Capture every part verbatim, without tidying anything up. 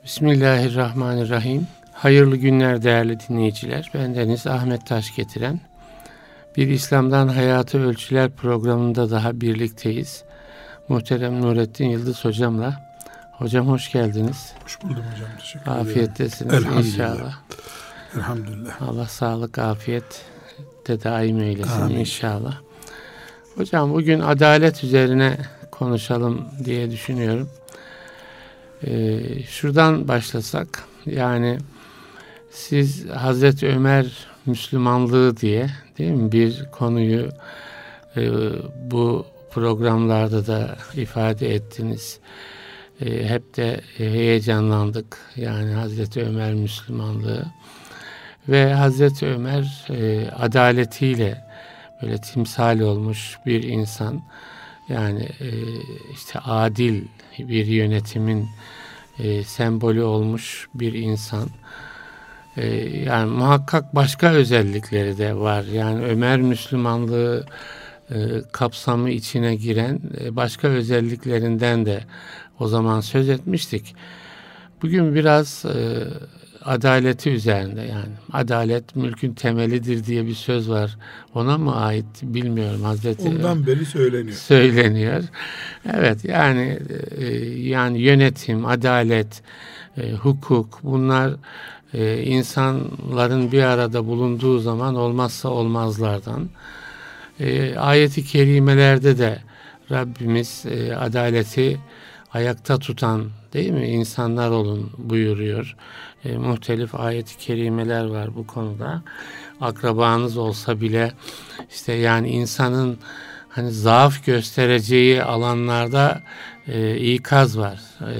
Bismillahirrahmanirrahim. Hayırlı günler değerli dinleyiciler. Bendeniz Ahmet Taş getiren bir İslam'dan Hayata Ölçüler programında daha birlikteyiz. Muhterem Nurettin Yıldız hocamla. Hocam hoş geldiniz. Hoş buldum hocam. Teşekkür ederim. Afiyettesiniz inşallah. Elhamdülillah. Allah sağlık, afiyet de daim eylesin Amin. inşallah. Hocam bugün adalet üzerine konuşalım diye düşünüyorum. Ee, şuradan başlasak, yani siz Hazreti Ömer Müslümanlığı diye değil mi bir konuyu e, bu programlarda da ifade ettiniz. E, hep de heyecanlandık. Yani Hazreti Ömer Müslümanlığı ve Hazreti Ömer e, adaletiyle böyle timsal olmuş bir insan. Yani e, işte adil bir yönetimin e, sembolü olmuş bir insan. E, yani muhakkak başka özellikleri de var. Yani Ömer Müslümanlığı e, kapsamı içine giren e, başka özelliklerinden de o zaman söz etmiştik. Bugün biraz e, adaleti üzerinde, yani adalet mülkün temelidir diye bir söz var. Ona mı ait bilmiyorum Hazreti. Ondan beri söyleniyor. Söyleniyor. Evet, yani e, yani yönetim, adalet, e, hukuk, bunlar e, insanların bir arada bulunduğu zaman olmazsa olmazlardan. E, ayet-i kerimelerde de Rabbimiz e, adaleti ayakta tutan, değil mi, insanlar olun buyuruyor. E, muhtelif ayet-i kerimeler var bu konuda. Akrabanız olsa bile işte yani insanın hani zaaf göstereceği alanlarda e, ikaz var. E,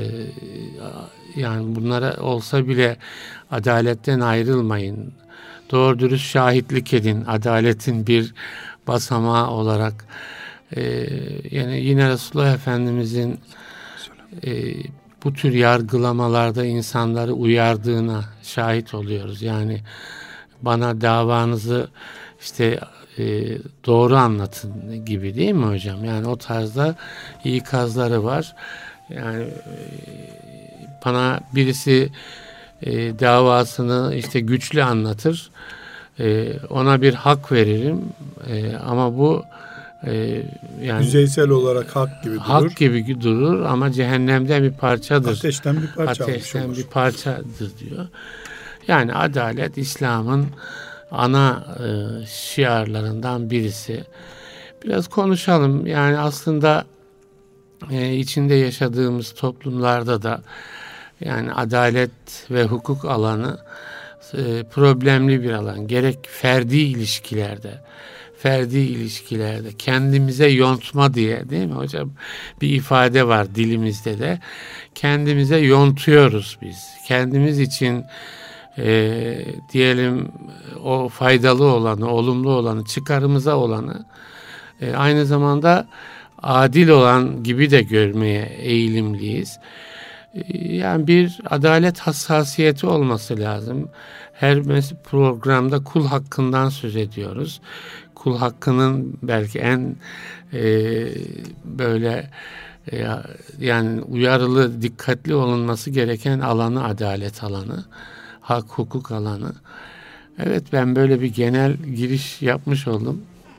yani bunlara olsa bile adaletten ayrılmayın. Doğru dürüst şahitlik edin. Adaletin bir basamağı olarak. E, yani yine Resulullah Efendimizin e, bu tür yargılamalarda insanları uyardığına şahit oluyoruz. Yani bana davanızı işte e, doğru anlatın gibi, değil mi hocam? Yani o tarzda ikazları var. Yani e, bana birisi e, davasını işte güçlü anlatır. E, ona bir hak veririm. E, ama bu e, yani yüzeysel olarak hak gibi durur. Hak gibi durur ama cehennemden bir parçadır. Ateşten bir parça Ateşten almış bir olur. parçadır diyor. Yani adalet İslam'ın ana e, şiarlarından birisi. Biraz konuşalım. Yani aslında e, içinde yaşadığımız toplumlarda da yani adalet ve hukuk alanı e, problemli bir alan. Gerek ferdi ilişkilerde, ferdi ilişkilerde kendimize yontma diye, değil mi hocam, bir ifade var dilimizde de. Kendimize yontuyoruz biz. Kendimiz için e, diyelim o faydalı olanı, olumlu olanı, çıkarımıza olanı e, aynı zamanda adil olan gibi de görmeye eğilimliyiz. E, yani bir adalet hassasiyeti olması lazım. Her programda kul hakkından söz ediyoruz. Kul hakkının belki en e, böyle e, yani uyarılı, dikkatli olunması gereken alanı adalet alanı, hak hukuk alanı. Evet, ben böyle bir genel giriş yapmış oldum.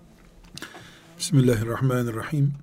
Bismillahirrahmanirrahim.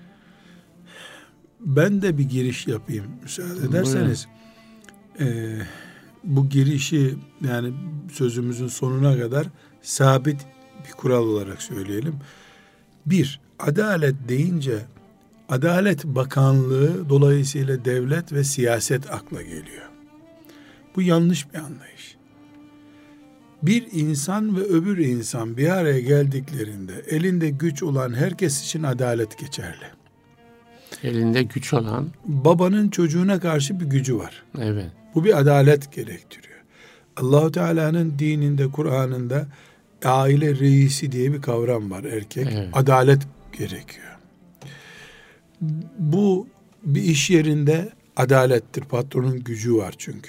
Ben de bir giriş yapayım müsaade ederseniz. E, bu girişi yani sözümüzün sonuna kadar sabit bir kural olarak söyleyelim. Bir, adalet deyince Adalet Bakanlığı dolayısıyla devlet ve siyaset akla geliyor. Bu yanlış bir anlayış. Bir insan ve öbür insan bir araya geldiklerinde elinde güç olan herkes için adalet geçerli. Elinde güç olan. Babanın çocuğuna karşı bir gücü var. Evet. Bu bir adalet gerektiriyor. Allah-u Teala'nın dininde, Kur'an'ında aile reisi diye bir kavram var, erkek. Evet. Adalet gerekiyor. Bu bir iş yerinde adalettir. Patronun gücü var çünkü.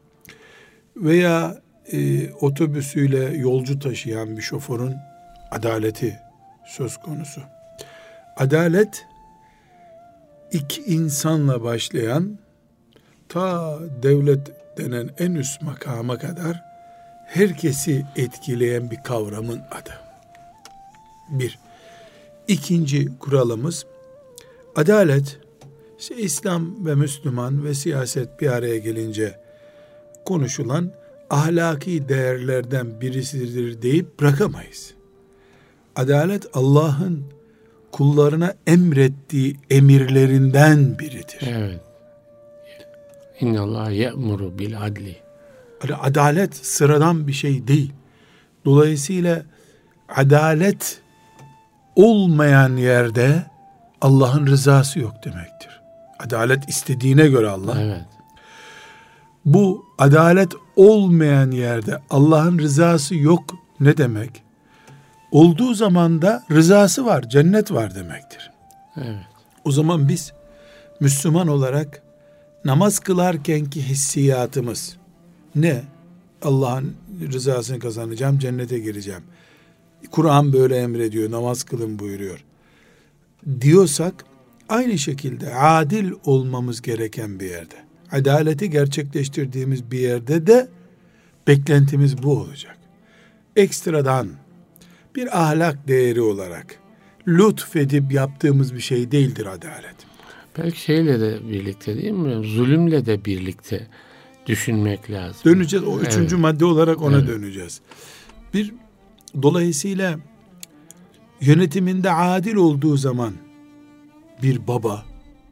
Veya e, otobüsüyle yolcu taşıyan bir şoförün adaleti söz konusu. Adalet iki insanla başlayan ta devlet denen en üst makama kadar herkesi etkileyen bir kavramın adı. Bir. İkinci kuralımız, adalet, işte İslam ve Müslüman ve siyaset bir araya gelince konuşulan ahlaki değerlerden birisidir deyip bırakamayız. Adalet Allah'ın kullarına emrettiği emirlerinden biridir. Evet. İnnallâhe ye'muru bil adli. Adalet sıradan bir şey değil. Dolayısıyla adalet olmayan yerde Allah'ın rızası yok demektir. Adalet istediğine göre Allah. Evet. Bu adalet olmayan yerde Allah'ın rızası yok ne demek? Olduğu zaman da rızası var, cennet var demektir. Evet. O zaman biz Müslüman olarak namaz kılarkenki hissiyatımız ne? Allah'ın rızasını kazanacağım, cennete gireceğim. Kur'an böyle emrediyor, namaz kılın buyuruyor diyorsak, aynı şekilde adil olmamız gereken bir yerde, adaleti gerçekleştirdiğimiz bir yerde de beklentimiz bu olacak. Ekstradan bir ahlak değeri olarak lütfedip yaptığımız bir şey değildir adalet. Belki şeyle de birlikte değil mi? Zulümle de birlikte düşünmek lazım. Döneceğiz. O üçüncü evet. madde olarak ona evet. döneceğiz. Bir, dolayısıyla yönetiminde adil olduğu zaman bir baba,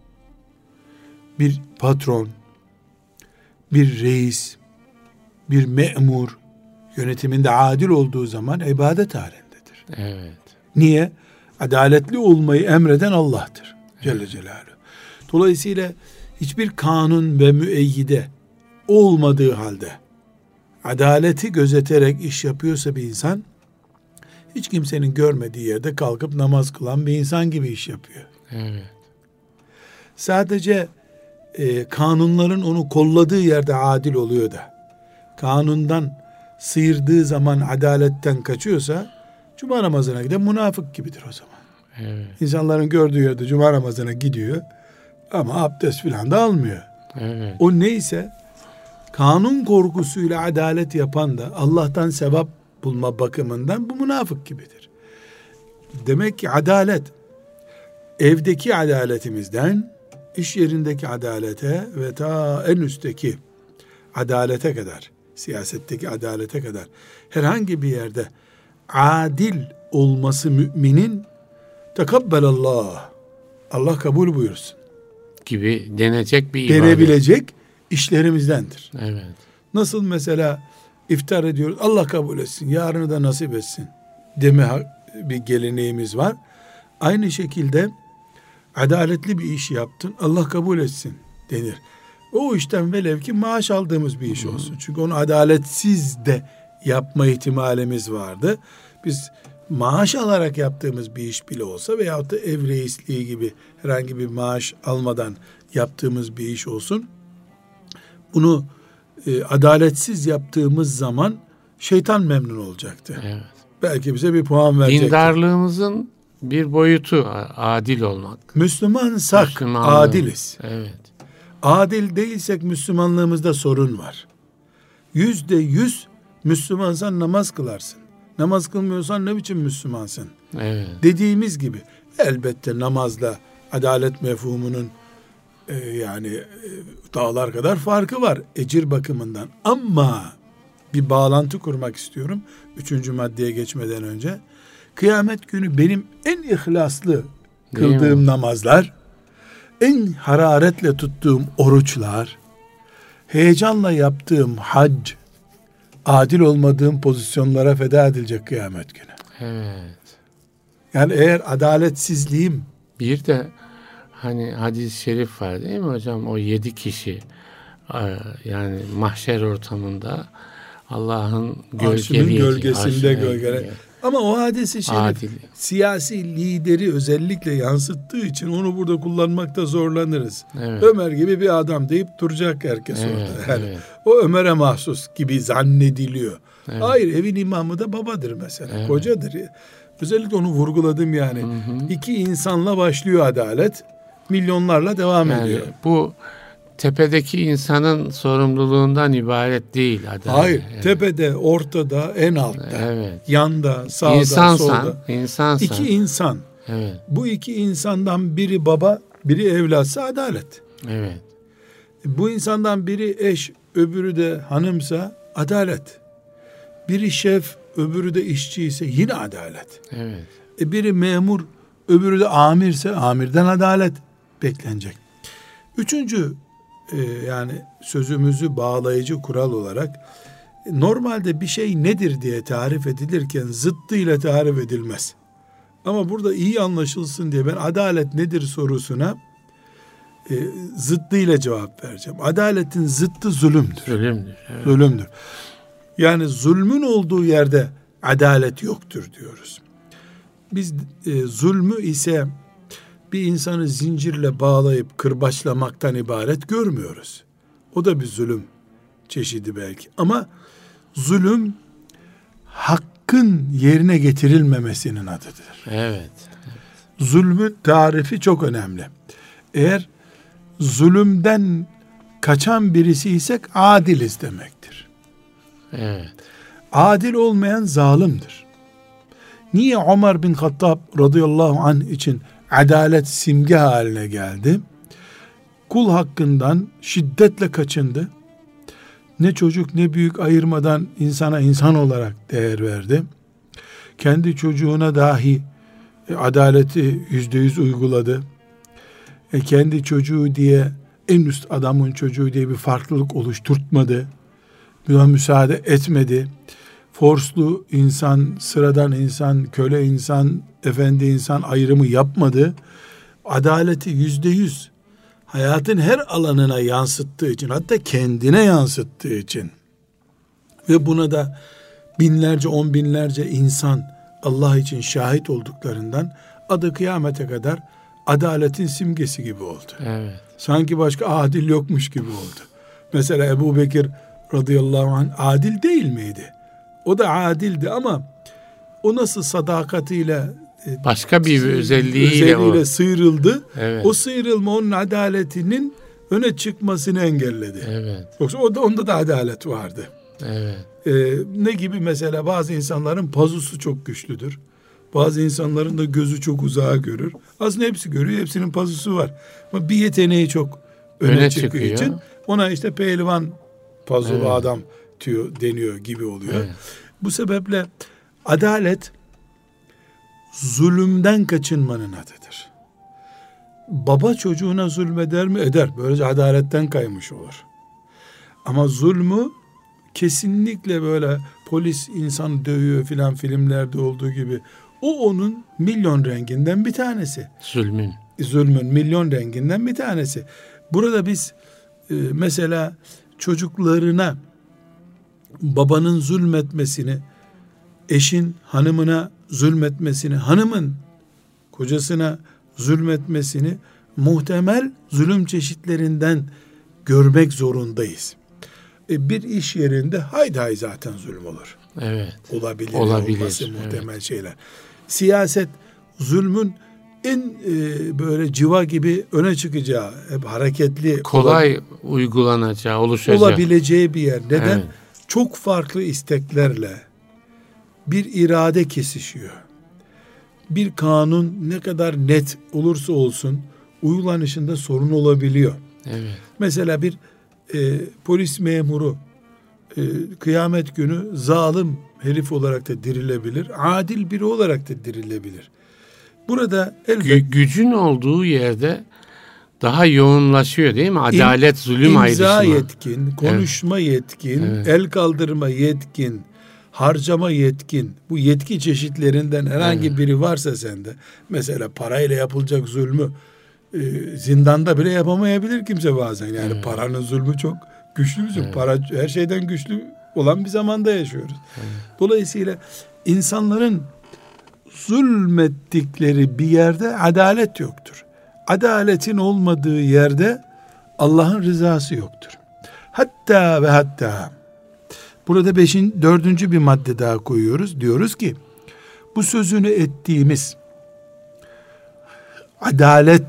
bir patron, bir reis, bir memur yönetiminde adil olduğu zaman ibadet halindedir. Evet. Niye? Adaletli olmayı emreden Allah'tır Celle evet. Celaluhu. Dolayısıyla hiçbir kanun ve müeyyide olmadığı halde adaleti gözeterek iş yapıyorsa bir insan, hiç kimsenin görmediği yerde kalkıp namaz kılan bir insan gibi iş yapıyor. Evet. Sadece e, kanunların onu kolladığı yerde adil oluyor da, kanundan sıyırdığı zaman adaletten kaçıyorsa, cuma namazına giden münafık gibidir o zaman. Evet. İnsanların gördüğü yerde cuma namazına gidiyor ama abdest filan da almıyor. Evet. O neyse, kanun korkusuyla adalet yapan da Allah'tan sevap bulma bakımından bu münafık gibidir. Demek ki adalet, evdeki adaletimizden iş yerindeki adalete ve ta en üstteki adalete kadar, siyasetteki adalete kadar herhangi bir yerde adil olması müminin tekabbelallah, Allah kabul buyursun gibi denecek bir ibadet. denebilecek işlerimizdendir. Evet. Nasıl mesela iftar ediyoruz, Allah kabul etsin, yarını da nasip etsin deme bir geleneğimiz var. Aynı şekilde adaletli bir iş yaptın, Allah kabul etsin denir. O işten velev ki maaş aldığımız bir iş olsun. Çünkü onu adaletsiz de yapma ihtimalimiz vardı. Biz maaş alarak yaptığımız bir iş bile olsa veyahut da ev reisliği gibi herhangi bir maaş almadan yaptığımız bir iş olsun, bunu e, adaletsiz yaptığımız zaman şeytan memnun olacaktı. Evet. Belki bize bir puan verecekti. Dindarlığımızın bir boyutu adil olmak. Müslümansak adiliz. Evet. Adil değilsek Müslümanlığımızda sorun var. Yüzde yüz Müslümansan namaz kılarsın. Namaz kılmıyorsan ne biçim Müslümansın? Evet. Dediğimiz gibi elbette namazla adalet mefhumunun e, yani e, dağlar kadar farkı var ecir bakımından. Ama bir bağlantı kurmak istiyorum. Üçüncü maddeye geçmeden önce. Kıyamet günü benim en ihlaslı kıldığım namazlar, en hararetle tuttuğum oruçlar, heyecanla yaptığım hac, adil olmadığım pozisyonlara feda edilecek kıyamet günü. Evet. Yani eğer adaletsizliğim... Bir de hani hadis-i şerif var değil mi hocam? O yedi kişi yani mahşer ortamında Allah'ın gölgeli gölgesinde gölgele. Ama o hadis-i şerif adil. Siyasi lideri özellikle yansıttığı için onu burada kullanmakta zorlanırız. Evet. Ömer gibi bir adam deyip duracak herkes evet, orada. Yani evet. o Ömer'e mahsus gibi zannediliyor. Evet. Hayır, evin imamı da babadır mesela. Evet. Kocadır. Özellikle onu vurguladım yani. Hı hı. İki insanla başlıyor adalet. Milyonlarla devam yani ediyor. Bu tepedeki insanın sorumluluğundan ibaret değil adalet. Hayır, evet. Tepede, ortada, en altta, evet. yanda, sağda, İnsansan, solda. insansan. İki insan. Evet. Bu iki insandan biri baba, biri evlatsa adalet. Evet. Bu insandan biri eş, öbürü de hanımsa adalet. Biri şef, öbürü de işçi ise yine adalet. Evet. E biri memur, öbürü de amirse amirden adalet beklenecek. Üçüncü e, yani sözümüzü bağlayıcı kural olarak e, normalde bir şey nedir diye tarif edilirken zıttıyla tarif edilmez. Ama burada iyi anlaşılsın diye ben adalet nedir sorusuna e, zıttıyla cevap vereceğim. Adaletin zıttı zulümdür. Zulümdür. Evet. Zulümdür. Yani zulmün olduğu yerde adalet yoktur diyoruz. Biz e, zulmü ise bir insanı zincirle bağlayıp kırbaçlamaktan ibaret görmüyoruz. O da bir zulüm çeşidi belki. Ama zulüm hakkın yerine getirilmemesinin adıdır. Evet. Zulmün tarifi çok önemli. Eğer zulümden kaçan birisi isek adiliz demektir. Evet. Adil olmayan zalimdir. Niye Ömer bin Hattab radıyallahu anh için adalet simge haline geldi? Kul hakkından şiddetle kaçındı. Ne çocuk ne büyük ayırmadan insana insan olarak değer verdi. Kendi çocuğuna dahi e, adaleti yüzde yüz uyguladı. E, kendi çocuğu diye en üst adamın çocuğu diye bir farklılık oluşturtmadı. Buna müsaade etmedi. Forslu insan, sıradan insan, köle insan, efendi insan ayrımı yapmadı. Adaleti yüzde yüz hayatın her alanına yansıttığı için, hatta kendine yansıttığı için ve buna da binlerce, on binlerce insan Allah için şahit olduklarından adı kıyamete kadar adaletin simgesi gibi oldu. Evet. Sanki başka adil yokmuş gibi oldu. Mesela Ebu Bekir radıyallahu anh adil değil miydi? O da adildi ama o nasıl sadakatiyle başka bir özelliğiyle, özelliğiyle o. sıyrıldı. Evet. O sıyrılma onun adaletinin öne çıkmasını engelledi. Evet. Yoksa o da, onda da adalet vardı. Evet. Ee, ne gibi mesela bazı insanların pazusu çok güçlüdür. Bazı insanların da gözü çok uzağa görür. Aslında hepsi görüyor, hepsinin pazusu var. Ama bir yeteneği çok öne, öne çıktığı çıkıyor. için ona işte pehlivan pazulu evet. adam diyor, deniyor gibi oluyor. Evet. Bu sebeple adalet zulümden kaçınmanın adıdır. Baba çocuğuna zulmeder mi? Eder. Böylece adaletten kaymış olur. Ama zulmü kesinlikle böyle polis insan dövüyor filan filmlerde olduğu gibi, o onun milyon renginden bir tanesi. Zulmün. Zulmün milyon renginden bir tanesi. Burada biz e, mesela çocuklarına babanın zulmetmesini, eşin hanımına zulmetmesini, hanımın kocasına zulmetmesini muhtemel zulüm çeşitlerinden görmek zorundayız. E, bir iş yerinde haydi hay zaten zulüm olur. Evet. Olabilir. Olabilir. Olması muhtemel evet. şeyler. Siyaset zulmün en e, böyle civa gibi öne çıkacağı, hep hareketli, kolay olab- uygulanacağı, oluşacağı, olabileceği bir yer. Neden? Evet. Çok farklı isteklerle bir irade kesişiyor. Bir kanun ne kadar net olursa olsun uygulanışında sorun olabiliyor. Evet. Mesela bir e, polis memuru e, kıyamet günü zalim herif olarak da dirilebilir, adil biri olarak da dirilebilir. Burada elbette Gü- gücün olduğu yerde daha yoğunlaşıyor değil mi? Adalet, İm, zulüm ayrışımı. İmza yetkin, konuşma evet. yetkin, evet. el kaldırma yetkin, harcama yetkin. Bu yetki çeşitlerinden herhangi evet. biri varsa sende, mesela parayla yapılacak zulmü e, zindanda bile yapamayabilir kimse bazen. Yani evet. paranın zulmü çok güçlü bir zulüm. Evet. Para her şeyden güçlü olan bir zamanda yaşıyoruz. Evet. Dolayısıyla insanların zulmettikleri bir yerde adalet yoktur. Adaletin olmadığı yerde Allah'ın rızası yoktur. Hatta ve hatta burada beşin, dördüncü bir madde daha koyuyoruz. Diyoruz ki bu sözünü ettiğimiz adalet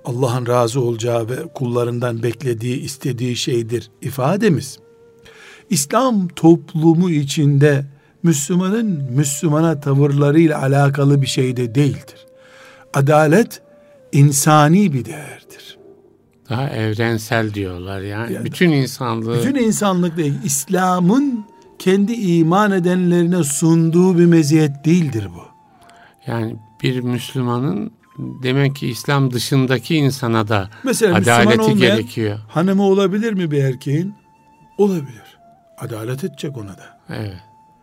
Allah'ın razı olacağı ve kullarından beklediği, istediği şeydir ifademiz, İslam toplumu içinde Müslümanın Müslümana tavırlarıyla alakalı bir şey de değildir. Adalet insani bir değerdir. Daha evrensel diyorlar yani. yani bütün insanlığı. Bütün insanlıkla ilgili İslam'ın kendi iman edenlerine sunduğu bir meziyet değildir bu. Yani bir Müslümanın demek ki İslam dışındaki insana da mesela adaleti gerekiyor. Hanımı olabilir mi bir erkeğin? Olabilir. Adalet edecek ona da. Evet.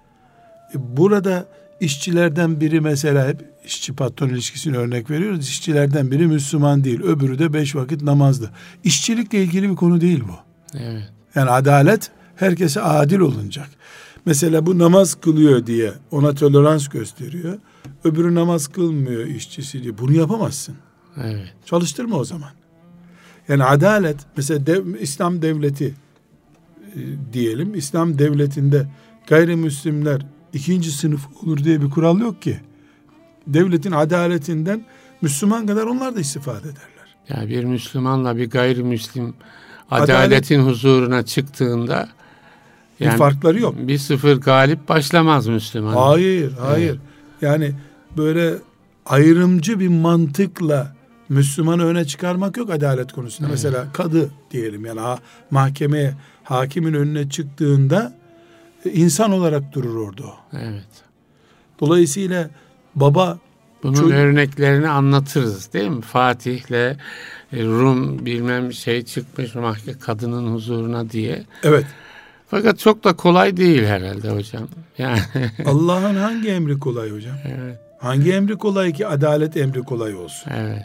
Burada işçilerden biri, mesela hep işçi patron ilişkisini örnek veriyoruz. İşçilerden biri Müslüman değil, öbürü de beş vakit namazlı. İşçilikle ilgili bir konu değil bu. Evet. Yani adalet herkese adil olunacak. Mesela bu namaz kılıyor diye ona tolerans gösteriyor. Öbürü namaz kılmıyor işçisi diye. Bunu yapamazsın. Evet. Çalıştırma o zaman. Yani adalet, mesela dev, İslam devleti e, diyelim. İslam devletinde gayrimüslimler ikinci sınıf olur diye bir kural yok ki. Devletin adaletinden Müslüman kadar onlar da istifade ederler. Yani bir Müslümanla bir gayrimüslim adaletin Adalet, huzuruna çıktığında yani bir farkları yok. Bir sıfır galip başlamaz Müslüman. Hayır, hayır. Evet. Yani böyle ayrımcı bir mantıkla Müslümanı öne çıkarmak yok adalet konusunda. Evet. Mesela kadı diyelim, yani ha, mahkemeye, hakimin önüne çıktığında insan olarak durur orada o. Evet. Dolayısıyla baba, bunun çocuk, örneklerini anlatırız değil mi? Fatih'le Rum bilmem şey çıkmış mahkeme kadının huzuruna diye. Evet. Fakat çok da kolay değil herhalde hocam. Yani Allah'ın hangi emri kolay hocam? Evet. Hangi emri kolay ki adalet emri kolay olsun? Evet.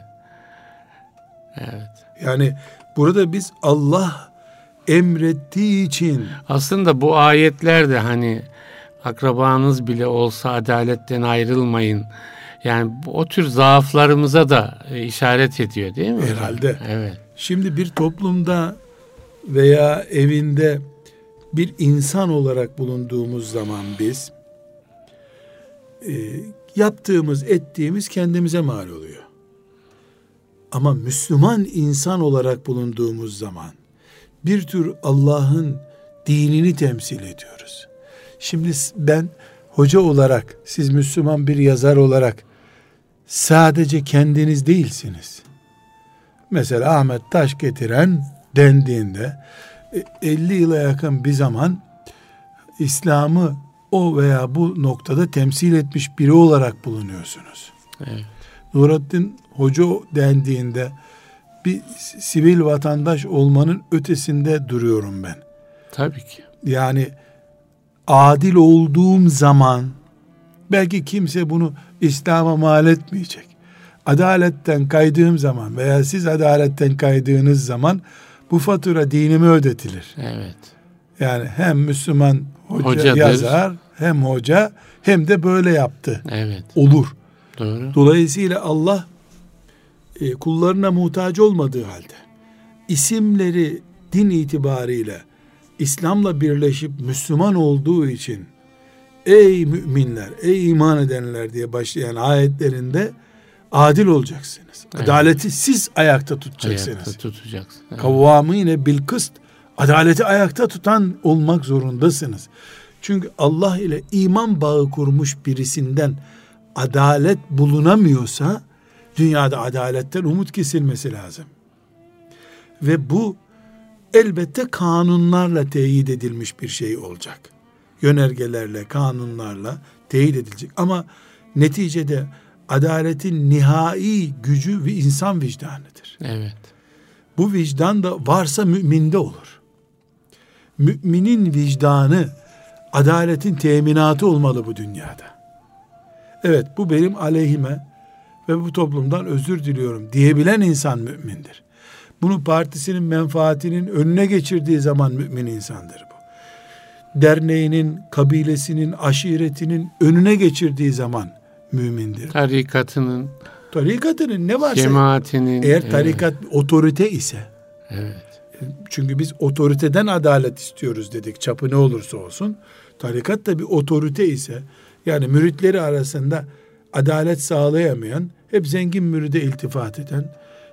Evet. Yani burada biz Allah emrettiği için, aslında bu ayetler de hani akrabanız bile olsa adaletten ayrılmayın. Yani o tür zaaflarımıza da işaret ediyor değil mi? Herhalde. Evet. Şimdi bir toplumda veya evinde bir insan olarak bulunduğumuz zaman biz e, yaptığımız, ettiğimiz kendimize mal oluyor. Ama Müslüman insan olarak bulunduğumuz zaman bir tür Allah'ın dinini temsil ediyoruz. Şimdi ben hoca olarak, siz Müslüman bir yazar olarak sadece kendiniz değilsiniz. Mesela Ahmet Taşgetiren dendiğinde elli yıla yakın bir zaman İslam'ı o veya bu noktada temsil etmiş biri olarak bulunuyorsunuz. Evet. Nurattin Hoca dendiğinde bir sivil vatandaş olmanın ötesinde duruyorum ben. Tabii ki. Yani adil olduğum zaman belki kimse bunu İslam'a mal etmeyecek. Adaletten kaydığım zaman veya siz adaletten kaydığınız zaman bu fatura dinime ödetilir. Evet. Yani hem Müslüman hoca Hocadır. yazar, hem hoca, hem de böyle yaptı. Evet. Olur. Doğru. Dolayısıyla Allah e, kullarına muhtaç olmadığı halde isimleri din itibariyle İslam'la birleşip Müslüman olduğu için ey müminler, ey iman edenler diye başlayan ayetlerinde adil olacaksınız. Evet. Adaleti siz ayakta tutacaksınız. Ayakta tutacaksınız. Evet. Kavvamine bil kıst, adaleti ayakta tutan olmak zorundasınız. Çünkü Allah ile iman bağı kurmuş birisinden adalet bulunamıyorsa dünyada adaletten umut kesilmesi lazım. Ve bu elbette kanunlarla teyit edilmiş bir şey olacak. Yönergelerle, kanunlarla teyit edilecek. Ama neticede adaletin nihai gücü ve insan vicdanıdır. Evet. Bu vicdan da varsa müminde olur. Müminin vicdanı adaletin teminatı olmalı bu dünyada. Evet, bu benim aleyhime ve bu toplumdan özür diliyorum diyebilen insan mümindir. Bunu partisinin menfaatinin önüne geçirdiği zaman mümin insandır bu. Derneğinin, kabilesinin, aşiretinin önüne geçirdiği zaman mümindir. Tarikatının, tarikatının ne varsa, cemaatinin, eğer tarikat evet. otorite ise, evet. Çünkü biz otoriteden adalet istiyoruz dedik, çapı ne olursa olsun. Tarikat da bir otorite ise, yani müritleri arasında adalet sağlayamayan, hep zengin müride iltifat eden,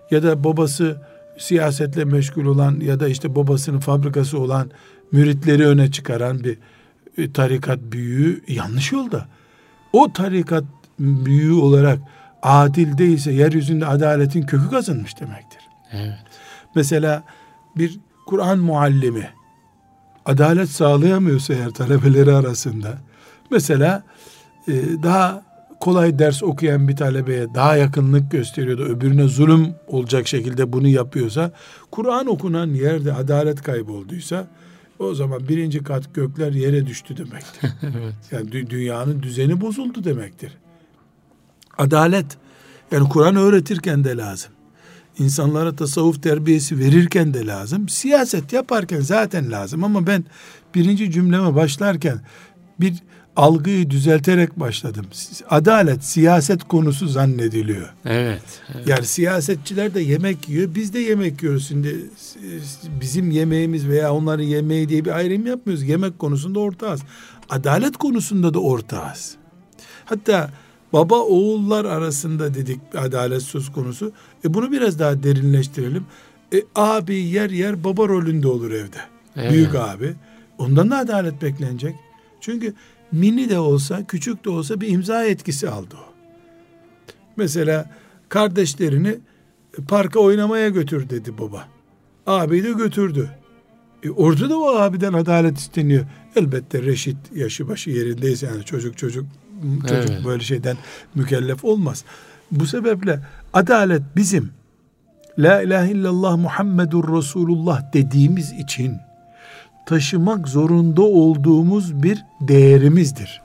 ya da babası siyasetle meşgul olan ya da işte babasının fabrikası olan müritleri öne çıkaran bir tarikat büyüğü yanlış yolda. O tarikat büyüğü olarak adil değilse yeryüzünde adaletin kökü kazınmış demektir. Evet. Mesela bir Kur'an muallimi adalet sağlayamıyorsa eğer talebeleri arasında, mesela e, daha kolay ders okuyan bir talebeye daha yakınlık gösteriyor da öbürüne zulüm olacak şekilde bunu yapıyorsa, Kur'an okunan yerde adalet kaybolduysa o zaman birinci kat gökler yere düştü demektir. Evet. Yani dü- dünyanın düzeni bozuldu demektir. Adalet, yani Kur'an öğretirken de lazım. İnsanlara tasavvuf terbiyesi verirken de lazım. Siyaset yaparken zaten lazım ama ben birinci cümleme başlarken bir algıyı düzelterek başladım. Adalet siyaset konusu zannediliyor. Evet, evet. Yani siyasetçiler de yemek yiyor, biz de yemek yiyoruz. Şimdi bizim yemeğimiz veya onların yemeği diye bir ayrım yapmıyoruz. Yemek konusunda ortağız. Adalet konusunda da ortağız. Hatta baba oğullar arasında dedik adalet söz konusu. E bunu biraz daha derinleştirelim. E abi yer yer baba rolünde olur evde. Evet. Büyük abi. Ondan da adalet beklenecek. Çünkü mini de olsa, küçük de olsa bir imza etkisi aldı o. Mesela kardeşlerini parka oynamaya götür dedi baba. Abi de götürdü. E orada da o abiden adalet isteniyor. Elbette reşit, yaşı başı yerindeyse, yani çocuk çocuk çocuk evet. böyle şeyden mükellef olmaz. Bu sebeple adalet bizim La ilahe illallah Muhammedur Resulullah dediğimiz için taşımak zorunda olduğumuz bir değerimizdir.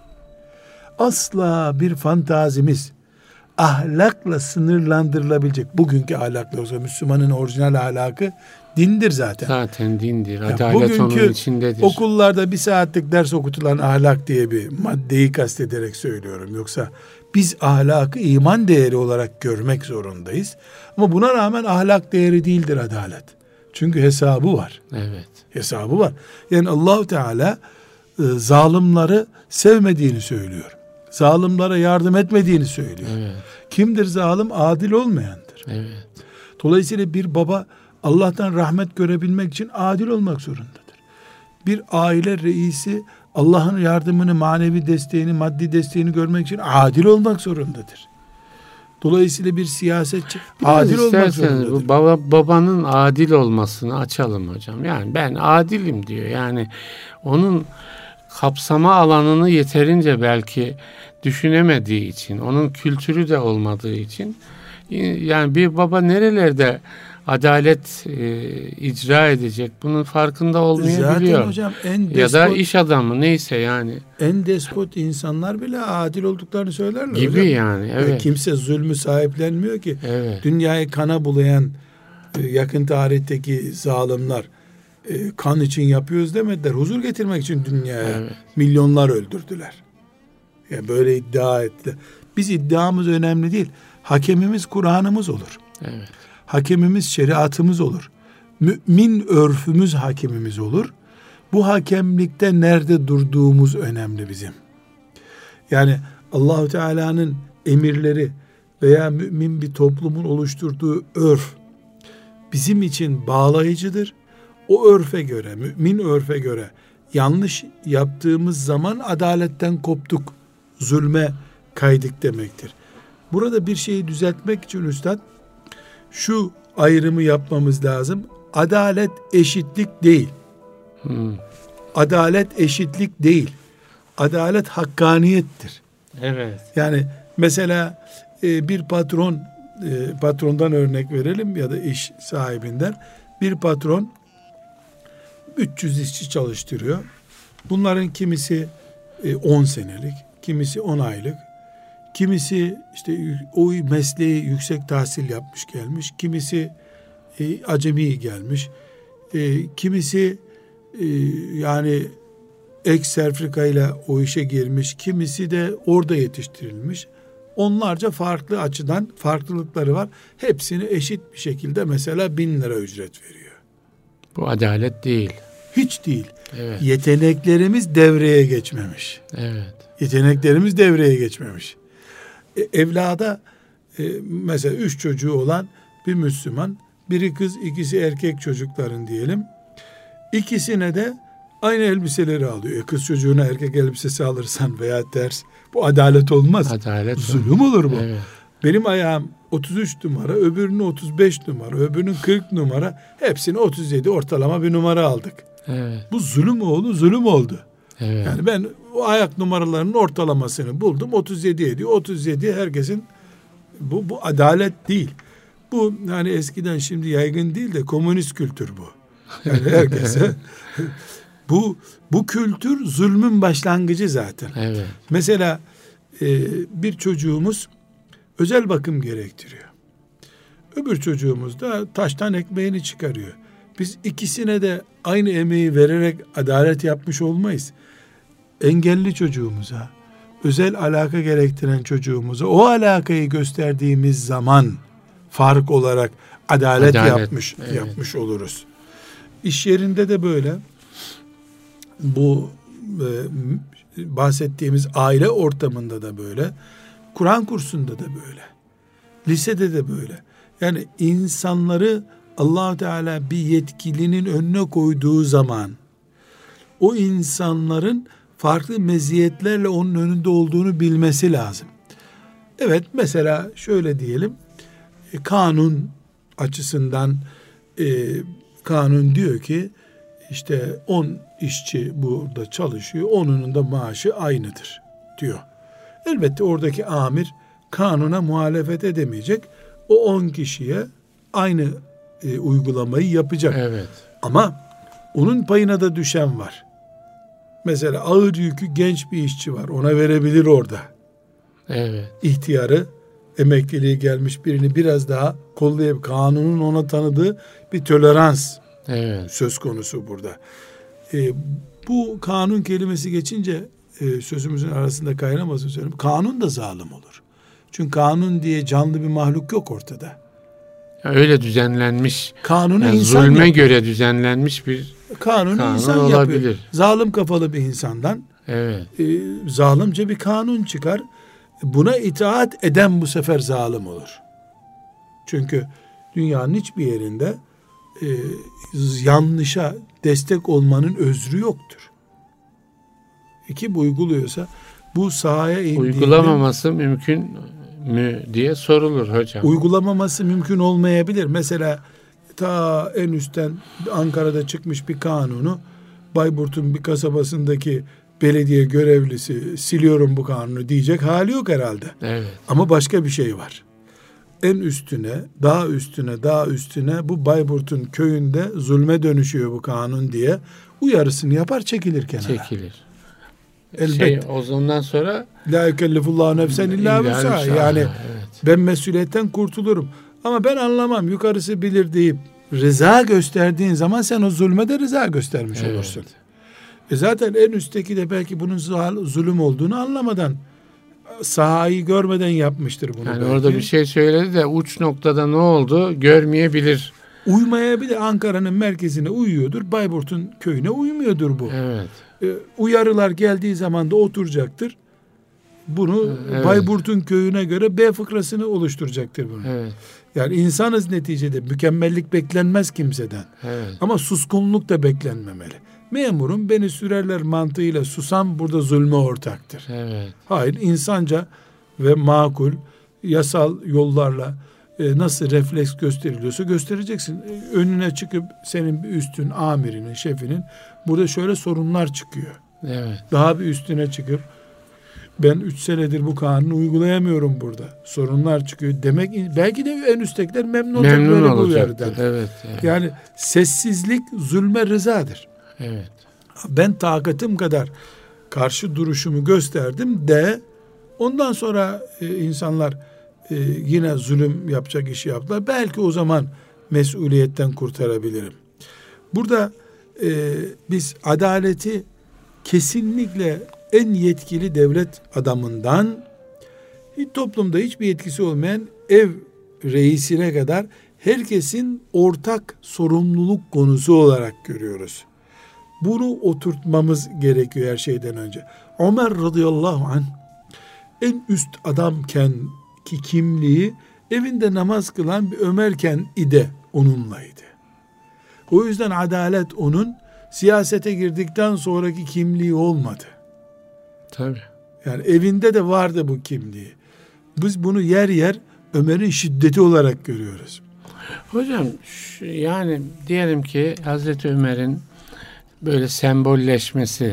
Asla bir fantazimiz ahlakla sınırlandırılabilecek, bugünkü ahlakla, yoksa Müslümanın orijinal ahlakı dindir zaten. Zaten dindir. Yani adalet onun içindedir. Okullarda bir saatlik ders okutulan ahlak diye bir maddeyi kastederek söylüyorum. Yoksa biz ahlakı iman değeri olarak görmek zorundayız. Ama buna rağmen ahlak değeri değildir adalet. Çünkü hesabı var. Evet. Hesabı var. Yani Allah-u Teala e, zalimleri sevmediğini söylüyor. Zalimlere yardım etmediğini söylüyor. Evet. Kimdir zalim? Adil olmayandır. Evet. Dolayısıyla bir baba Allah'tan rahmet görebilmek için adil olmak zorundadır. Bir aile reisi Allah'ın yardımını, manevi desteğini, maddi desteğini görmek için adil olmak zorundadır. Dolayısıyla bir siyasetçi Biraz adil olmak zorundadır. Bu baba, babanın adil olmasını açalım hocam. Yani ben adilim diyor. Yani onun kapsama alanını yeterince belki düşünemediği için, onun kültürü de olmadığı için, yani bir baba nerelerde adalet e, icra edecek, bunun farkında olmayabiliyor. Zaten hocam en despot, ya da iş adamı neyse yani. En despot insanlar bile adil olduklarını söylerler. Gibi hocam. yani. Evet. Yani kimse zulmü sahiplenmiyor ki. Evet. Dünyayı kana bulayan e, yakın tarihteki zalimler e, kan için yapıyoruz demediler. Huzur getirmek için dünyaya evet. milyonlar öldürdüler. Yani böyle iddia ettiler. Biz iddiamız önemli değil. Hakemimiz Kur'an'ımız olur. Evet. Hakemimiz şeriatımız olur. Mümin örfümüz hakemimiz olur. Bu hakemlikte nerede durduğumuz önemli bizim. Yani Allahu Teala'nın emirleri veya mümin bir toplumun oluşturduğu örf bizim için bağlayıcıdır. O örfe göre, mümin örfe göre yanlış yaptığımız zaman adaletten koptuk, zulme kaydık demektir. Burada bir şeyi düzeltmek için üstad, şu ayrımı yapmamız lazım. Adalet eşitlik değil. Hmm. Adalet eşitlik değil. Adalet hakkaniyettir. Evet. Yani mesela e, bir patron, e, patrondan örnek verelim ya da iş sahibinden. Bir patron üç yüz işçi çalıştırıyor. Bunların kimisi e, on senelik, kimisi on aylık. Kimisi işte o mesleği yüksek tahsil yapmış gelmiş. Kimisi e, acemi gelmiş. E, kimisi e, yani ex-Serfrika ile o işe girmiş. Kimisi de orada yetiştirilmiş. Onlarca farklı açıdan farklılıkları var. Hepsini eşit bir şekilde mesela bin lira ücret veriyor. Bu adalet değil. Hiç değil. Evet. Yeteneklerimiz devreye geçmemiş. Evet. Yeteneklerimiz devreye geçmemiş. Evlada e, mesela üç çocuğu olan bir Müslüman, biri kız, ikisi erkek çocukların diyelim. İkisine de aynı elbiseleri alıyor. E kız çocuğuna erkek elbisesi alırsan veya ters, bu adalet olmaz. Adalet zulüm olur bu. Evet. Benim ayağım otuz üç numara, öbürünün otuz beş numara, öbürünün kırk numara, hepsini otuz yedi ortalama bir numara aldık. Evet. Bu zulüm oğlu zulüm oldu. Evet. Yani ben o ayak numaralarının ortalamasını buldum, otuz yedi ediyor. otuz yedi herkesin, bu bu adalet değil. Bu hani eskiden, şimdi yaygın değil de komünist kültür bu. Yani herkese bu bu kültür zulmün başlangıcı zaten. Evet. Mesela e, bir çocuğumuz özel bakım gerektiriyor. Öbür çocuğumuz da taştan ekmeğini çıkarıyor. Biz ikisine de aynı emeği vererek adalet yapmış olmayız. Engelli çocuğumuza, özel alaka gerektiren çocuğumuza o alakayı gösterdiğimiz zaman fark olarak adalet, adalet yapmış evet. yapmış oluruz. İş yerinde de böyle. Bu e, bahsettiğimiz aile ortamında da böyle. Kur'an kursunda da böyle. Lisede de böyle. Yani insanları Allah-u Teala bir yetkilinin önüne koyduğu zaman o insanların farklı meziyetlerle onun önünde olduğunu bilmesi lazım. Evet, mesela şöyle diyelim, kanun açısından e, kanun diyor ki işte on işçi burada çalışıyor, onunun da maaşı aynıdır diyor. Elbette oradaki amir kanuna muhalefet edemeyecek. O on kişiye aynı e, uygulamayı yapacak. Evet. Ama onun payına da düşen var. Mesela ağır yükü genç bir işçi var. Ona verebilir orada. Evet. İhtiyarı, emekliliğe gelmiş birini biraz daha kollayıp kanunun ona tanıdığı bir tolerans evet. söz konusu burada. E, bu kanun kelimesi geçince e, sözümüzün arasında kaynamasın söyleyeyim. Kanun da zalim olur. Çünkü kanun diye canlı bir mahluk yok ortada. Öyle düzenlenmiş. Kanunu yani insan zulme yapıyor. göre düzenlenmiş bir kanunu kanun insan olabilir. yapıyor. Zalim kafalı bir insandan evet. e, zalimce bir kanun çıkar. Buna itaat eden bu sefer zalim olur. Çünkü dünyanın hiçbir yerinde e, yanlışa destek olmanın özrü yoktur. Kim uyguluyorsa bu sahaya indiğinde, uygulamaması mümkün mü diye sorulur hocam. Uygulamaması mümkün olmayabilir. Mesela ta en üstten Ankara'da çıkmış bir kanunu Bayburt'un bir kasabasındaki belediye görevlisi siliyorum bu kanunu diyecek hali yok herhalde. Evet. Ama başka bir şey var. En üstüne, daha üstüne, daha üstüne bu Bayburt'un köyünde zulme dönüşüyor bu kanun diye uyarısını yapar, çekilir kenara. Çekilir. Elbette. Şey, ondan sonra la yükellifullahu nefsen illa vus'aha. Yani evet. ben mesuliyetten kurtulurum. Ama ben anlamam, yukarısı bilir deyip rıza gösterdiğin zaman sen o zulme de rıza göstermiş evet. olursun. E zaten en üstteki de belki bunun zulüm olduğunu anlamadan, sahayı görmeden yapmıştır bunu. Yani belki. Orada bir şey söyledi de uç noktada ne oldu görmeyebilir. Uymayabilir. Ankara'nın merkezine uyuyordur. Bayburt'un köyüne uymuyordur bu. Evet. E, uyarılar geldiği zaman da oturacaktır. Bunu evet. Bayburt'un köyüne göre B fıkrasını oluşturacaktır bunu. Evet. Yani insanız neticede. Mükemmellik beklenmez kimseden. Evet. Ama suskunluk da beklenmemeli. Memurum beni sürerler mantığıyla susan burada zulme ortaktır. Evet. Hayır, insanca ve makul yasal yollarla e, nasıl refleks gösteriliyorsa göstereceksin. E, önüne çıkıp senin bir üstün, amirinin, şefinin burada şöyle sorunlar çıkıyor. Evet. Daha bir üstüne çıkıp ben üç senedir bu kanunu uygulayamıyorum burada. Sorunlar çıkıyor demek, belki de en üsttekiler memnun, memnun olacaktır. Evet, evet. Yani sessizlik zulme rızadır. Evet. Ben takatım kadar karşı duruşumu gösterdim de ondan sonra e, insanlar e, yine zulüm yapacak işi yaptılar. Belki o zaman mesuliyetten kurtarabilirim. Burada e, biz adaleti kesinlikle en yetkili devlet adamından toplumda hiçbir yetkisi olmayan ev reisine kadar herkesin ortak sorumluluk konusu olarak görüyoruz. Bunu oturtmamız gerekiyor her şeyden önce. Ömer radıyallahu anh en üst adamken ki kimliği evinde namaz kılan bir Ömerken ide onunlaydı. O yüzden adalet onun siyasete girdikten sonraki kimliği olmadı. Tabii. Yani evinde de vardı bu kimliği. Biz bunu yer yer Ömer'in şiddeti olarak görüyoruz. Hocam şu, yani diyelim ki Hazreti Ömer'in böyle sembolleşmesi,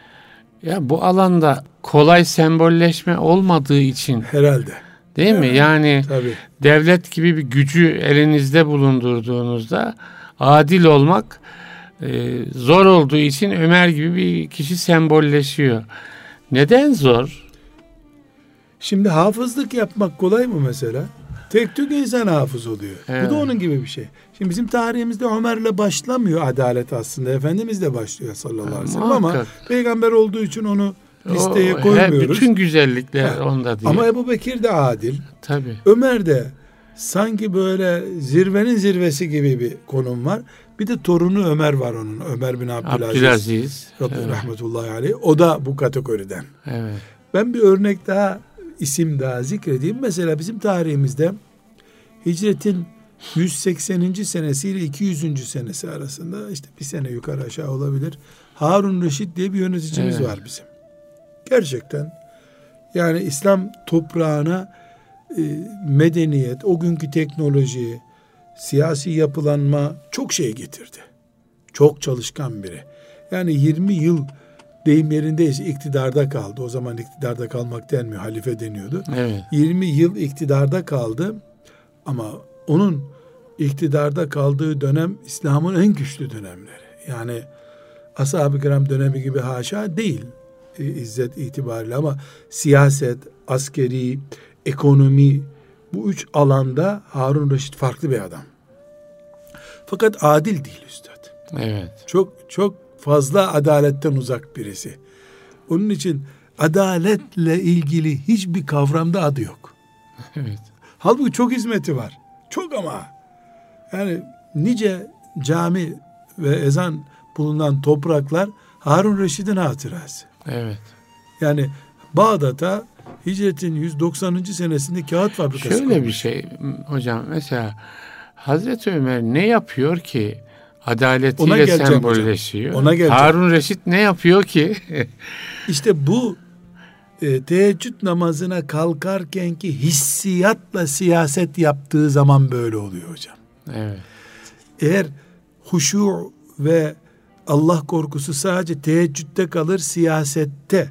ya bu alanda kolay sembolleşme olmadığı için herhalde. Değil mi? Yani tabii. Devlet gibi bir gücü elinizde bulundurduğunuzda adil olmak e, zor olduğu için Ömer gibi bir kişi sembolleşiyor. Neden zor? Şimdi hafızlık yapmak kolay mı mesela? Tek tük insan hafız oluyor. Evet. Bu da onun gibi bir şey. Şimdi bizim tarihimizde Ömer'le başlamıyor adalet aslında. Efendimiz de başlıyor sallallahu aleyhi ve sellem ama peygamber olduğu için onu listeye o, koymuyoruz. Bütün güzellikler ha. onda diyor. Ama Ebu Bekir de adil. Tabii. Ömer de sanki böyle zirvenin zirvesi gibi bir konum var. Bir de torunu Ömer var onun. Ömer bin Abdülaziz. Abdülaziz. Evet. Rahmetullahi aleyh. O da bu kategoriden. Evet. Ben bir örnek daha, isim daha zikredeyim. Mesela bizim tarihimizde hicretin yüz sekseninci senesiyle iki yüzüncü senesi arasında işte bir sene yukarı aşağı olabilir. Harun Reşit diye bir yöneticimiz evet. var bizim. Gerçekten yani İslam toprağına e, medeniyet, o günkü teknoloji, siyasi yapılanma çok şey getirdi. Çok çalışkan biri. Yani yirmi yıl deyim yerindeyse iktidarda kaldı. O zaman iktidarda kalmak denmiyor, halife deniyordu. Evet. yirmi yıl iktidarda kaldı ama onun iktidarda kaldığı dönem İslam'ın en güçlü dönemleri. Yani ashab-ı kiram dönemi gibi haşa değil e, izzet itibariyle ama siyaset, askeri, ekonomi, bu üç alanda Harun Reşit farklı bir adam. Fakat adil değil üstad. Evet. Çok çok fazla adaletten uzak birisi. Onun için adaletle ilgili hiçbir kavramda adı yok. Evet. Halbuki çok hizmeti var. Çok ama. Yani nice cami ve ezan bulunan topraklar Harun Reşit'in hatırası. Evet. Yani Bağdat'a hicretin yüz doksanıncı senesinde kağıt fabrikası Şöyle kurmuş. bir şey hocam, mesela Hazreti Ömer ne yapıyor ki adaletiyle sembolleşiyor? Ona geleceğim. Harun Reşit ne yapıyor ki? İşte bu e, teheccüd namazına kalkarkenki hissiyatla siyaset yaptığı zaman böyle oluyor hocam. Evet. Eğer huşu ve Allah korkusu sadece teheccüde kalır, siyasette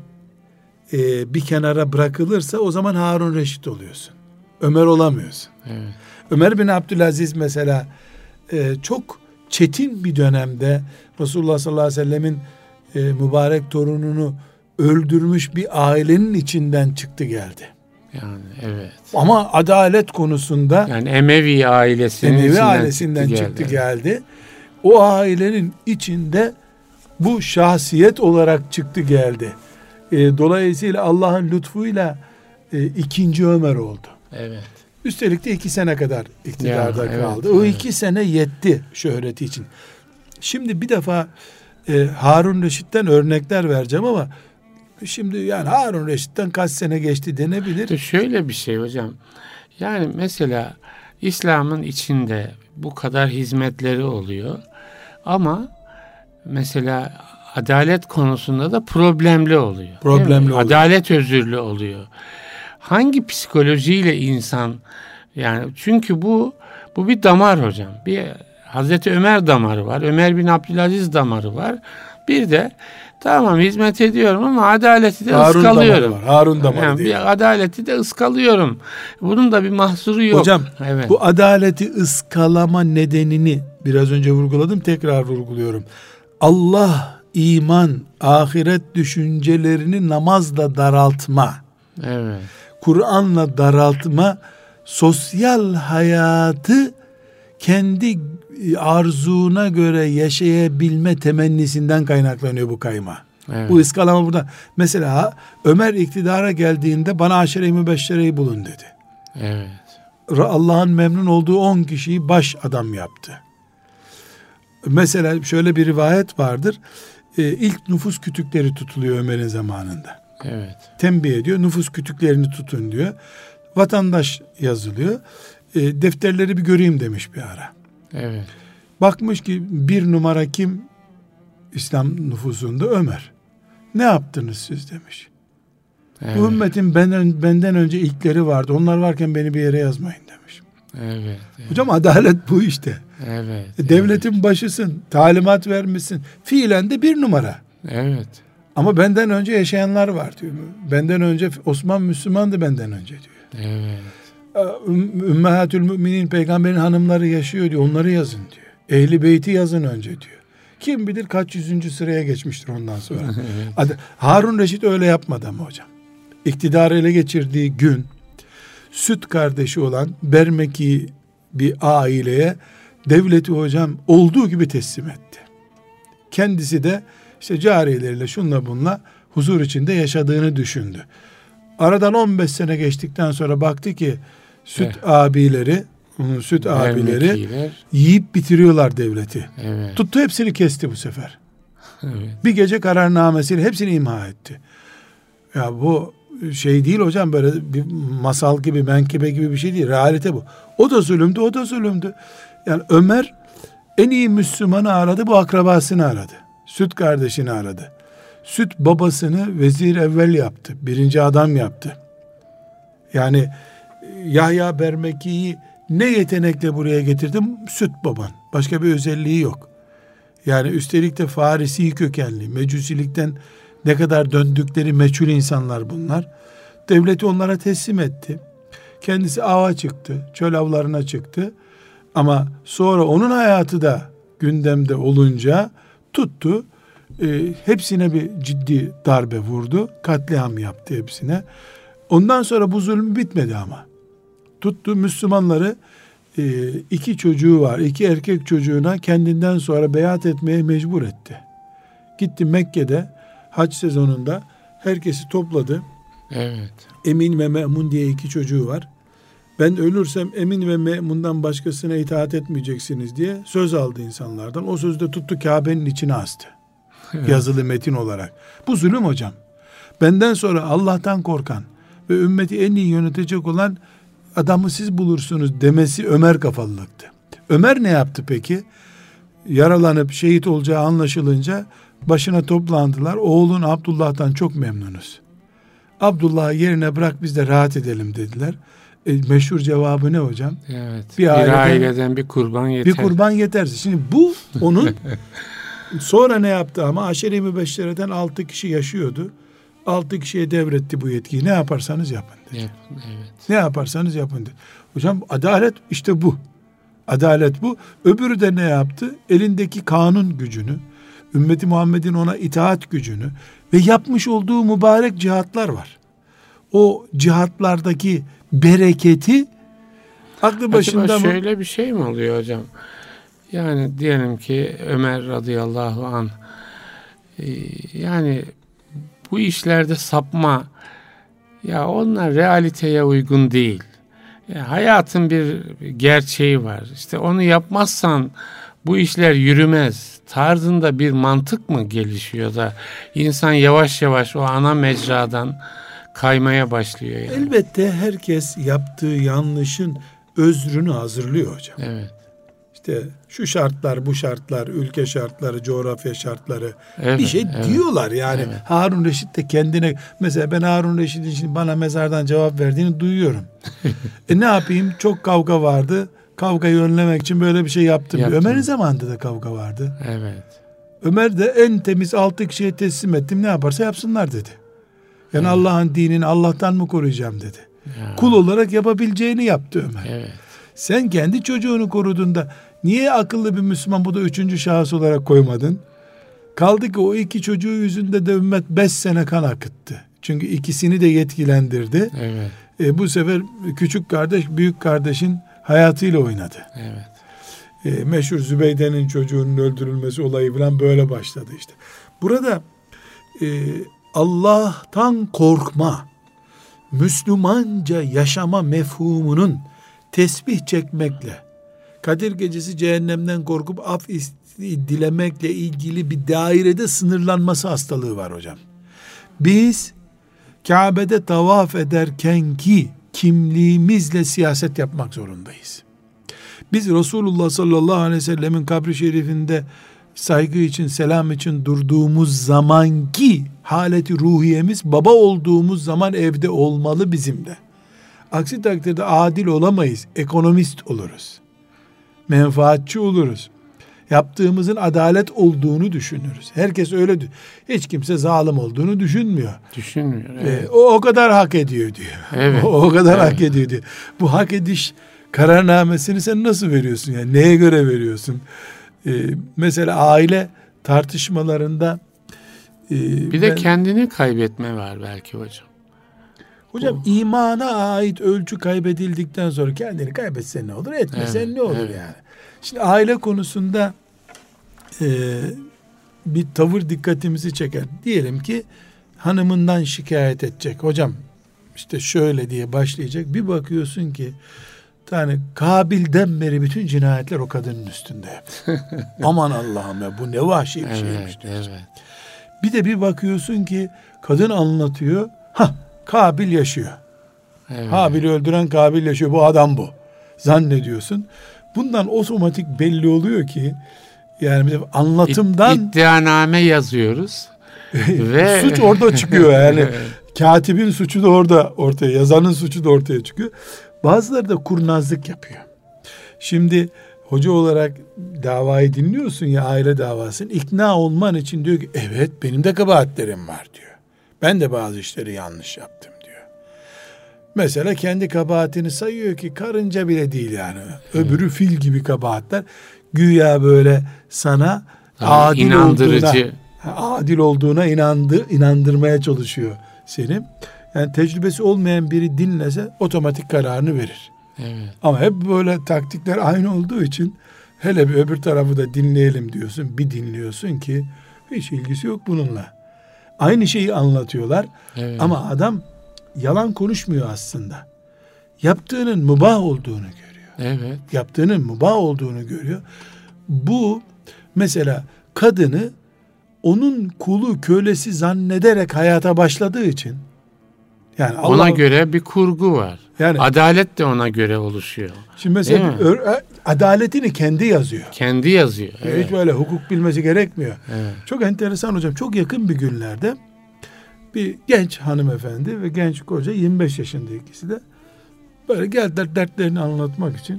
e, bir kenara bırakılırsa o zaman Harun Reşit oluyorsun. Ömer olamıyorsun. Evet. Ömer bin Abdülaziz mesela e, çok çetin bir dönemde Resulullah sallallahu aleyhi ve sellemin e, mübarek torununu öldürmüş bir ailenin içinden çıktı geldi. Yani evet. Ama adalet konusunda yani Emevi ailesinin Emevi ailesinden çıktı, çıktı geldi. geldi. O ailenin içinde bu şahsiyet olarak çıktı geldi. E, dolayısıyla Allah'ın lütfuyla e, ikinci Ömer oldu. Evet. Üstelik de iki sene kadar iktidarda ya, kaldı. Evet, o evet. iki sene yetti şöhreti için. Şimdi bir defa e, Harun Reşit'ten örnekler vereceğim ama şimdi yani Harun Reşit'ten kaç sene geçti denebilir. Şöyle bir şey hocam. Yani mesela İslam'ın içinde bu kadar hizmetleri oluyor. Ama mesela adalet konusunda da problemli oluyor. Problemli oluyor. Adalet özürlü oluyor. Hangi psikolojiyle insan, yani çünkü bu bu bir damar hocam. Bir Hazreti Ömer damarı var. Ömer bin Abdülaziz damarı var. Bir de tamam hizmet ediyorum ama adaleti de Harun ıskalıyorum. Damarı var. Harun damarı yani değil. Bir adaleti de ıskalıyorum. Bunun da bir mahsuru yok. Hocam evet. bu adaleti ıskalama nedenini biraz önce vurguladım, tekrar vurguluyorum. Allah, iman, ahiret düşüncelerini namazla daraltma. Evet. Kur'an'la daraltma, sosyal hayatı kendi arzuna göre yaşayabilme temennisinden kaynaklanıyor bu kayma. Evet. Bu ıskalama burada. Mesela Ömer iktidara geldiğinde bana aşire-i mübeşşereyi bulun dedi. Evet. Allah'ın memnun olduğu on kişiyi baş adam yaptı. Mesela şöyle bir rivayet vardır. Ee, ilk nüfus kütükleri tutuluyor Ömer'in zamanında. Evet. Tembih ediyor. Nüfus kütüklerini tutun diyor. Vatandaş yazılıyor. E, defterleri bir göreyim demiş bir ara. Evet. Bakmış ki bir numara kim? İslam nüfusunda Ömer. Ne yaptınız siz demiş. Evet. Bu ümmetin benden, benden önce ilkleri vardı. Onlar varken beni bir yere yazmayın demiş. Evet, evet. Hocam adalet bu işte. Evet. Devletin evet. başısın. Talimat vermişsin. Fiilen de bir numara. Evet. Ama benden önce yaşayanlar var diyor. Benden önce Osman Müslümandı benden önce diyor. Evet. Ümmehatül müminin peygamberin hanımları yaşıyor diyor. Onları yazın diyor. Ehli beyti yazın önce diyor. Kim bilir kaç yüzüncü sıraya geçmiştir ondan sonra. Evet. Harun Reşit öyle yapmadı ama hocam. İktidarı ele geçirdiği gün süt kardeşi olan Bermeki bir aileye devleti hocam olduğu gibi teslim etti. Kendisi de işte cariyeleriyle şunla bunla huzur içinde yaşadığını düşündü. Aradan on beş sene geçtikten sonra baktı ki süt evet. abileri, onun süt Bermekiler. abileri yiyip bitiriyorlar devleti. Evet. Tuttu hepsini kesti bu sefer. Evet. Bir gece kararnamesiyle hepsini imha etti. Ya bu şey değil hocam, böyle bir masal gibi, menkıbe gibi bir şey değil. Realite bu. O da zulümdü, o da zulümdü. Yani Ömer en iyi Müslümanı aradı, bu akrabasını aradı. Süt kardeşini aradı. Süt babasını vezir evvel yaptı. Birinci adam yaptı. Yani Yahya Bermeki'yi ne yetenekle buraya getirdim? Süt baban. Başka bir özelliği yok. Yani üstelik de Farisi kökenli, Mecusilikten ne kadar döndükleri meçhul insanlar bunlar. Devleti onlara teslim etti. Kendisi ava çıktı, çöl avlarına çıktı. Ama sonra onun hayatı da gündemde olunca tuttu. E, hepsine bir ciddi darbe vurdu. Katliam yaptı hepsine. Ondan sonra bu zulüm bitmedi ama. Tuttu Müslümanları, e, iki çocuğu var. İki erkek çocuğuna kendinden sonra beyat etmeye mecbur etti. Gitti Mekke'de hac sezonunda herkesi topladı. Evet. Emin ve Me'mun diye iki çocuğu var. Ben ölürsem Emin ve Me'mundan başkasına itaat etmeyeceksiniz diye söz aldı insanlardan. O sözü de tuttu Kabe'nin içine astı. Evet. Yazılı metin olarak. Bu zulüm hocam. Benden sonra Allah'tan korkan ve ümmeti en iyi yönetecek olan adamı siz bulursunuz demesi Ömer kafalılıktı. Ömer ne yaptı peki? Yaralanıp şehit olacağı anlaşılınca başına toplandılar. Oğlun Abdullah'tan çok memnunuz. Abdullah'ı yerine bırak biz de rahat edelim dediler. E, meşhur cevabı ne hocam? Evet. Bir, bir aileden, aileden bir kurban yeter. Bir kurban yeter. Şimdi bu onun sonra ne yaptı ama aşere-i mübeşşereden altı kişi yaşıyordu. Altı kişiye devretti bu yetkiyi. Ne yaparsanız yapın dedi. Yap, evet. Ne yaparsanız yapın dedi. Hocam adalet işte bu. Adalet bu. Öbürü de ne yaptı? Elindeki kanun gücünü, ümmeti Muhammed'in ona itaat gücünü ve yapmış olduğu mübarek cihatlar var. O cihatlardaki bereketi aklı başında Acaba mı? Şöyle bir şey mi oluyor hocam? Yani diyelim ki Ömer radıyallahu anh e, yani bu işlerde sapma, ya onlar realiteye uygun değil. Ya hayatın bir gerçeği var. İşte onu yapmazsan bu işler yürümez tarzında bir mantık mı gelişiyor da insan yavaş yavaş o ana mecradan kaymaya başlıyor yani. Elbette herkes yaptığı yanlışın özrünü hazırlıyor hocam. Evet. İşte şu şartlar, bu şartlar, ülke şartları, coğrafya şartları evet, bir şey evet, diyorlar yani. Evet. Harun Reşit de kendine, mesela ben Harun Reşit'in şimdi bana mezardan cevap verdiğini duyuyorum. e ne yapayım? Çok kavga vardı. Kavgayı önlemek için böyle bir şey yaptım. yaptım. Ömer'in zamanında da kavga vardı. Evet. Ömer de en temiz altı kişiye teslim ettim. Ne yaparsa yapsınlar dedi. Yani evet. Allah'ın dinini Allah'tan mı koruyacağım dedi. Ya. Kul olarak yapabileceğini yaptı Ömer. Evet. Sen kendi çocuğunu korudun da niye akıllı bir Müslüman bu da üçüncü şahıs olarak koymadın? Kaldı ki o iki çocuğu yüzünde de ümmet beş sene kan akıttı. Çünkü ikisini de yetkilendirdi. Evet. E, bu sefer küçük kardeş büyük kardeşin hayatıyla oynadı. Evet. E, meşhur Zübeyde'nin çocuğunun öldürülmesi olayı falan böyle başladı işte. Burada e, Allah'tan korkma, Müslümanca yaşama mefhumunun tesbih çekmekle, Kadir Gecesi cehennemden korkup af dilemekle ilgili bir dairede sınırlanması hastalığı var hocam. Biz Kabe'de tavaf ederken ki kimliğimizle siyaset yapmak zorundayız. Biz Resulullah sallallahu aleyhi ve sellemin kabri şerifinde saygı için, selam için durduğumuz zamanki haleti ruhiyemiz baba olduğumuz zaman evde olmalı bizim de. Aksi takdirde adil olamayız, ekonomist oluruz. Menfaatçi oluruz. Yaptığımızın adalet olduğunu düşünürüz. Herkes öyle diyor. Hiç kimse zalim olduğunu düşünmüyor. Düşünmüyor. Evet. Ee, o o kadar hak ediyor diyor. Evet. O, o kadar evet. hak ediyor diyor. Bu hak ediş kararnamesini sen nasıl veriyorsun? Yani neye göre veriyorsun? Ee, mesela aile tartışmalarında e, bir de ben, kendini kaybetme var belki hocam. Hocam bu, imana ait ölçü kaybedildikten sonra kendini kaybetsen ne olur, etmesen evet, ne olur evet. yani. Şimdi aile konusunda e, bir tavır dikkatimizi çeker. Diyelim ki hanımından şikayet edecek. Hocam işte şöyle diye başlayacak. Bir bakıyorsun ki yani Kabil'den beri bütün cinayetler o kadının üstünde. Aman Allah'ım ya, bu ne vahşi bir evet, şeymiş diyorsun. Evet. Bir de bir bakıyorsun ki kadın anlatıyor. Ha, Kabil yaşıyor. Evet. Habil'i öldüren Kabil yaşıyor. Bu adam bu. Zannediyorsun. Bundan otomatik belli oluyor ki yani anlatımdan iddianame yazıyoruz. ve suç orada çıkıyor yani. Katibin suçu da orada ortaya, yazanın suçu da ortaya çıkıyor. Bazıları da kurnazlık yapıyor. Şimdi hoca olarak davayı dinliyorsun ya, aile davasını, ikna olman için diyor ki evet benim de kabahatlerim var diyor. Ben de bazı işleri yanlış yaptım diyor. Mesela kendi kabahatini sayıyor ki karınca bile değil yani. Öbürü fil gibi kabahatler. Güya böyle sana yani adil inandırıcı olduğuna, adil olduğuna inandı, inandırmaya çalışıyor seni. Yani tecrübesi olmayan biri dinlese otomatik kararını verir. Evet. Ama hep böyle taktikler aynı olduğu için hele bir öbür tarafı da dinleyelim diyorsun. Bir dinliyorsun ki hiç ilgisi yok bununla. Aynı şeyi anlatıyorlar. Evet. Ama adam yalan konuşmuyor aslında. Yaptığının mübah olduğunu görüyor. Evet. Yaptığının mübah olduğunu görüyor. Bu mesela kadını onun kulu, kölesi zannederek hayata başladığı için, yani Allah, ona göre bir kurgu var. Yani adalet de ona göre oluşuyor. Şimdi mesela ör, adaletini kendi yazıyor. Kendi yazıyor. Evet. Hiç böyle hukuk bilmesi gerekmiyor. Evet. Çok enteresan hocam. Çok yakın bir günlerde bir genç hanımefendi ve genç koca, yirmi beş yaşında ikisi de, böyle geldiler dertlerini anlatmak için.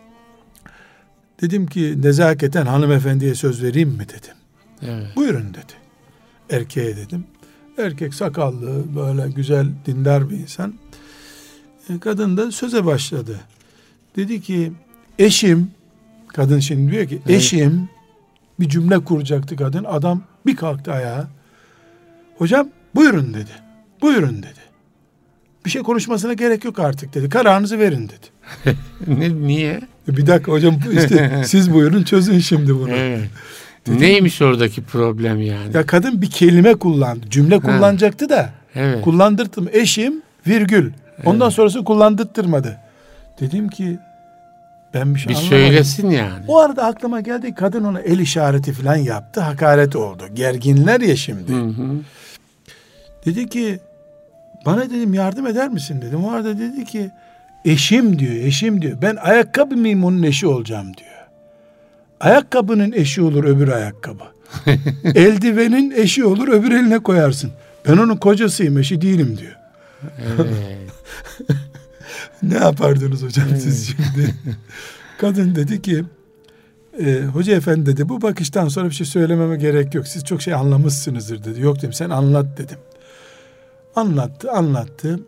Dedim ki nezaketen hanımefendiye söz vereyim mi dedim. Evet. Buyurun dedi. Erkeğe dedim. Erkek sakallı, böyle güzel, dindar bir insan. Kadın da söze başladı. Dedi ki eşim, kadın şimdi diyor ki evet. eşim, bir cümle kuracaktı kadın. Adam bir kalktı ayağa. Hocam buyurun dedi. Buyurun dedi. Bir şey konuşmasına gerek yok artık dedi. Kararınızı verin dedi. ne, niye? Bir dakika hocam, işte siz buyurun çözün şimdi bunu. Evet. Neymiş oradaki problem yani? Ya kadın bir kelime kullandı. Cümle ha. kullanacaktı da. Evet. Kullandırdım. Eşim virgül. Ondan evet. sonrası kullandırtmadı. Dedim ki ben bir şey bir anlamadım. söylesin yani. O arada aklıma geldi, kadın ona el işareti falan yaptı. Hakaret oldu. Gerginler ya şimdi. Hı hı. Dedi ki bana dedim yardım eder misin dedim. O arada dedi ki eşim diyor, eşim diyor. Ben ayakkabı mıyım onun eşi olacağım diyor. Ayakkabının eşi olur öbür ayakkabı. Eldivenin eşi olur öbür eline koyarsın. Ben onun kocasıyım, eşi değilim diyor. Evet. Ne yapardınız hocam evet. siz şimdi? Kadın dedi ki e, hoca efendi dedi, bu bakıştan sonra bir şey söylememe gerek yok. Siz çok şey anlamışsınızdır dedi. Yok dedim, sen anlat dedim. Anlattı anlattı.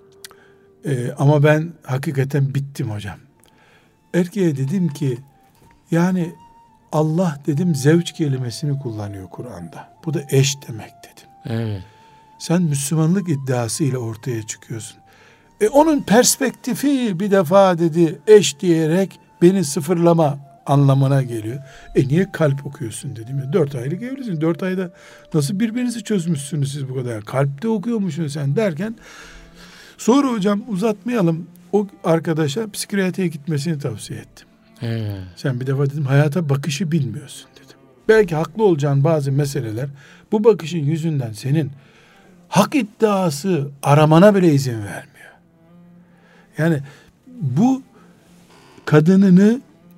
E, ama ben hakikaten bittim hocam. Erkeğe dedim ki yani Allah dedim zevç kelimesini kullanıyor Kur'an'da. Bu da eş demek dedim. Evet. Sen Müslümanlık iddiasıyla ortaya çıkıyorsun. E onun perspektifi bir defa dedi eş diyerek beni sıfırlama anlamına geliyor. E niye kalp okuyorsun dedim ya. Dört aylık evlisin. Dört ayda nasıl birbirinizi çözmüşsünüz siz bu kadar? Kalpte okuyormuşsun sen derken sonra hocam uzatmayalım. O arkadaşa psikiyatriye gitmesini tavsiye ettim. Evet. Sen bir defa dedim hayata bakışı bilmiyorsun dedim. Belki haklı olacağın bazı meseleler bu bakışın yüzünden senin hak iddiası aramana bile izin vermiyor. Yani bu kadınını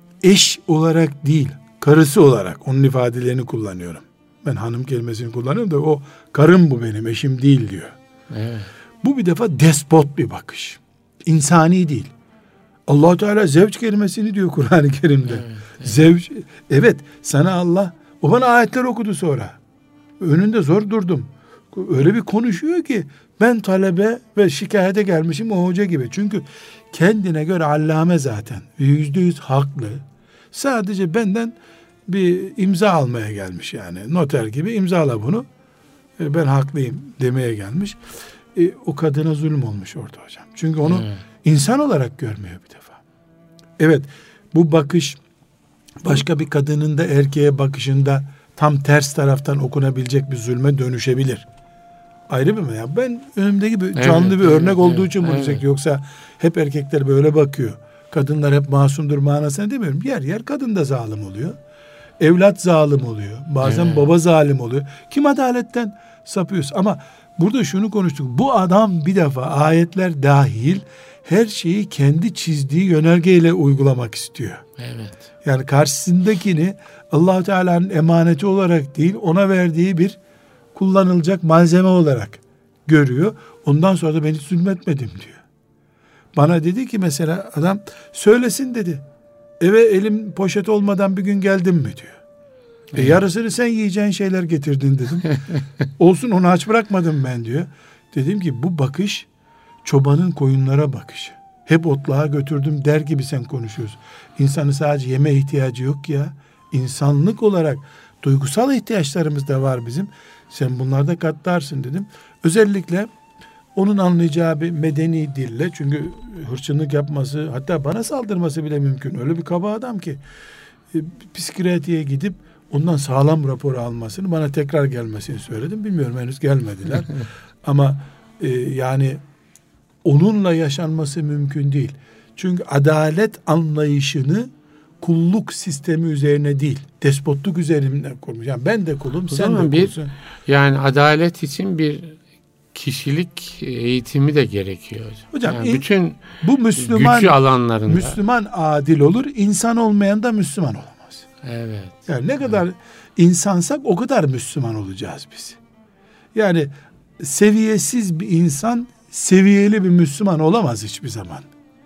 eş olarak değil, karısı olarak, onun ifadelerini kullanıyorum. Ben hanım kelimesini kullanıyorum da o karım bu benim, eşim değil diyor. Evet. Bu bir defa despot bir bakış. İnsani değil. Allah Teala zevç kelimesini diyor Kur'an-ı Kerim'de. Evet, evet. Zevç, evet sana Allah, o bana ayetler okudu sonra. Önünde zor durdum. Öyle bir konuşuyor ki ben talebe ve şikayete gelmişim o hoca gibi. Çünkü kendine göre allame zaten. Yüzde yüz haklı. Sadece benden bir imza almaya gelmiş yani. Noter gibi imzala bunu. Ben haklıyım demeye gelmiş. E, o kadına zulüm olmuş orada hocam. Çünkü onu evet. insan olarak görmüyor bir defa. Evet, bu bakış başka bir kadının da erkeğe bakışında tam ters taraftan okunabilecek bir zulme dönüşebilir. Ayrı bir mi ya? Ben önümdeki bir canlı evet, bir örnek evet, olduğu için bunu evet. Yoksa hep erkekler böyle bakıyor. Kadınlar hep masumdur manasına demiyorum. Yer yer kadın da zalim oluyor. Evlat zalim oluyor. Bazen evet. baba zalim oluyor. Kim adaletten sapıyorsa. Ama burada şunu konuştuk. Bu adam bir defa ayetler dahil her şeyi kendi çizdiği yönergeyle uygulamak istiyor. Evet. Yani karşısındakini Allah-u Teala'nın emaneti olarak değil, ona verdiği bir kullanılacak malzeme olarak görüyor. Ondan sonra da ben hiç zulmetmedim diyor. Bana dedi ki mesela adam, söylesin dedi. Eve elim poşet olmadan bir gün geldim mi diyor. E yarısını sen yiyeceğin şeyler getirdin dedim. Olsun, onu aç bırakmadım ben diyor. Dedim ki bu bakış çobanın koyunlara bakışı. Hep otluğa götürdüm der gibi sen konuşuyorsun. İnsanın sadece yeme ihtiyacı yok ya. İnsanlık olarak duygusal ihtiyaçlarımız da var bizim. Sen bunlarda katlarsın dedim. Özellikle onun anlayacağı bir medeni dille, çünkü hırçınlık yapması, hatta bana saldırması bile mümkün. Öyle bir kaba adam ki e, psikiyatriye gidip ondan sağlam rapor almasını, bana tekrar gelmesini söyledim. Bilmiyorum, henüz gelmediler. Ama e, yani onunla yaşanması mümkün değil. Çünkü adalet anlayışını kulluk sistemi üzerine değil, despotluk üzerine kurmuş. Yani ben de kulum, o sen de bir, kulsun. Yani adalet için bir kişilik eğitimi de gerekiyor. Hocam yani in, bütün bu Müslüman gücü alanlarında. Müslüman adil olur, insan olmayan da Müslüman olamaz. Evet. Yani ne kadar evet. insansak o kadar Müslüman olacağız biz. Yani seviyesiz bir insan seviyeli bir Müslüman olamaz hiçbir zaman.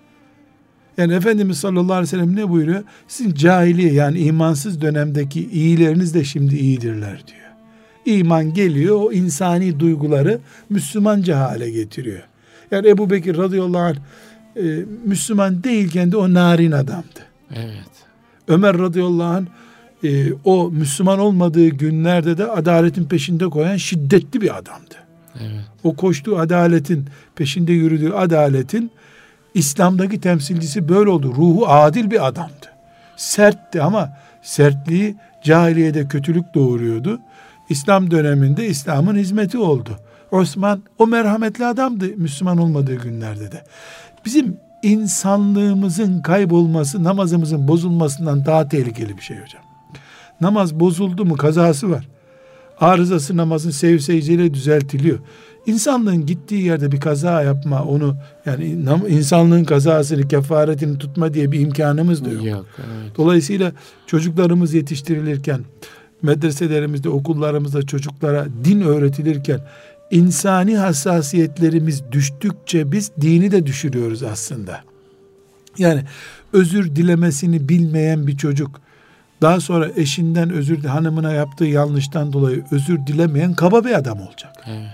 Yani Efendimiz sallallahu aleyhi ve sellem ne buyuruyor? Sizin cahiliye, yani imansız dönemdeki iyileriniz de şimdi iyidirler diyor. İman geliyor, o insani duyguları Müslümanca hale getiriyor. Yani Ebu Bekir radıyallahu anh e, Müslüman değilken de o narin adamdı. Evet. Ömer radıyallahu anh e, o Müslüman olmadığı günlerde de adaletin peşinde koyan şiddetli bir adamdı. Evet. O koştuğu adaletin, peşinde yürüdüğü adaletin İslam'daki temsilcisi böyle oldu. Ruhu adil bir adamdı. Sertti ama sertliği cahiliyede kötülük doğuruyordu. İslam döneminde İslam'ın hizmeti oldu. Osman o merhametli adamdı Müslüman olmadığı günlerde de. Bizim insanlığımızın kaybolması namazımızın bozulmasından daha tehlikeli bir şey hocam. Namaz bozuldu mu kazası var. Arızası namazın sev secdeyle düzeltiliyor. İnsanlığın gittiği yerde bir kaza yapma, onu yani insanlığın kazasını, kefaretini tutma diye bir imkanımız da yok. yok evet. Dolayısıyla çocuklarımız yetiştirilirken, medreselerimizde, okullarımızda çocuklara din öğretilirken insani hassasiyetlerimiz düştükçe biz dini de düşürüyoruz aslında. Yani özür dilemesini bilmeyen bir çocuk daha sonra eşinden özür, hanımına yaptığı yanlıştan dolayı özür dilemeyen kaba bir adam olacak. Evet.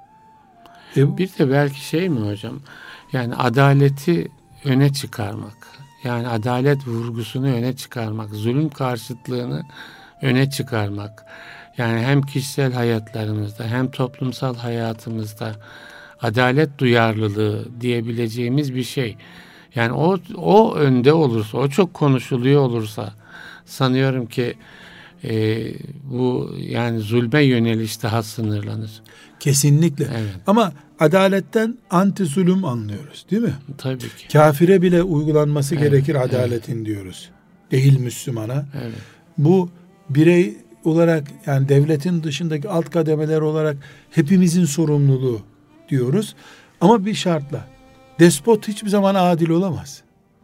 E, bir de belki şey mi hocam? Yani adaleti öne çıkarmak. Yani adalet vurgusunu öne çıkarmak. Zulüm karşıtlığını öne çıkarmak. Yani hem kişisel hayatlarımızda hem toplumsal hayatımızda adalet duyarlılığı diyebileceğimiz bir şey. Yani o o önde olursa, o çok konuşuluyor olursa sanıyorum ki e, bu yani zulme yöneliş daha sınırlanır. Kesinlikle. Evet. Ama adaletten anti zulüm anlıyoruz, değil mi? Tabii ki. Kafire bile uygulanması evet, gerekir adaletin evet. diyoruz. Değil Müslümana. Evet. Bu birey olarak, yani devletin dışındaki alt kademeler olarak hepimizin sorumluluğu diyoruz. Ama bir şartla. Despot hiçbir zaman adil olamaz.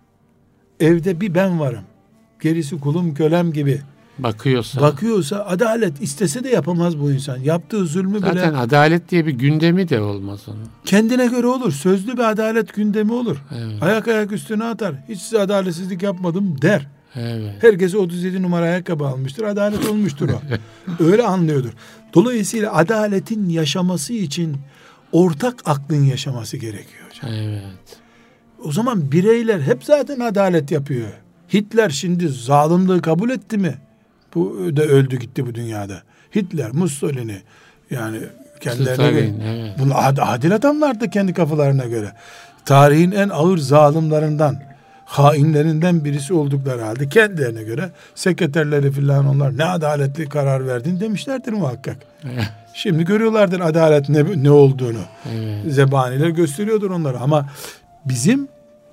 Evde bir ben varım, gerisi kulum kölem gibi bakıyorsa, bakıyorsa adalet istese de yapamaz bu insan. Yaptığı zulmü zaten bile... Zaten adalet diye bir gündemi de olmaz onun. Kendine göre olur. Sözlü bir adalet gündemi olur. Evet. Ayak ayak üstüne atar. Hiç size adaletsizlik yapmadım der. Evet. Herkese otuz yedi numara ayakkabı almıştır. Adalet olmuştur o. Öyle anlıyordur. Dolayısıyla adaletin yaşaması için ortak aklın yaşaması gerekiyor hocam. Evet. O zaman bireyler hep zaten adalet yapıyor. Hitler şimdi zalimliği kabul etti mi? Bu da öldü gitti bu dünyada. Hitler, Mussolini, yani kendilerine göre. Evet. Bunlar adil adamlardı kendi kafalarına göre. Tarihin en ağır zalimlerinden, hainlerinden birisi oldukları halde kendilerine göre sekreterleri filan onlar ne adaletli karar verdin demişlerdir muhakkak. Evet. Şimdi görüyorlardır adalet ne, ne olduğunu. Evet. Zebaniler gösteriyordur onları ama bizim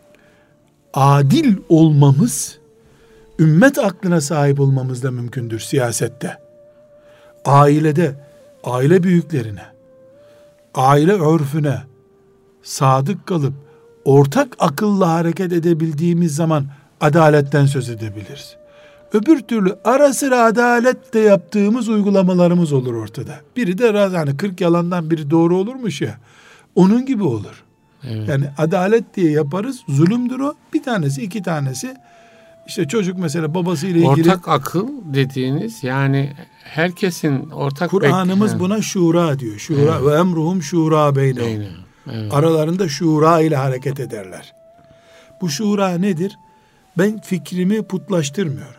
adil olmamız ümmet aklına sahip olmamız da mümkündür siyasette. Ailede, aile büyüklerine, aile örfüne sadık kalıp ortak akılla hareket edebildiğimiz zaman adaletten söz edebiliriz. Öbür türlü ara sıra adaletle yaptığımız uygulamalarımız olur ortada. Biri de hani kırk yalandan biri doğru olurmuş ya. Onun gibi olur. Evet. Yani adalet diye yaparız. Zulümdür o. Bir tanesi, iki tanesi. İşte çocuk mesela babasıyla ilgili. Ortak akıl dediğiniz yani herkesin ortak. Kur'an'ımız bek- buna şura diyor. Şura evet. ve emruhum şura beynehum. Evet. Aralarında şura ile hareket ederler. Bu şura nedir? Ben fikrimi putlaştırmıyorum.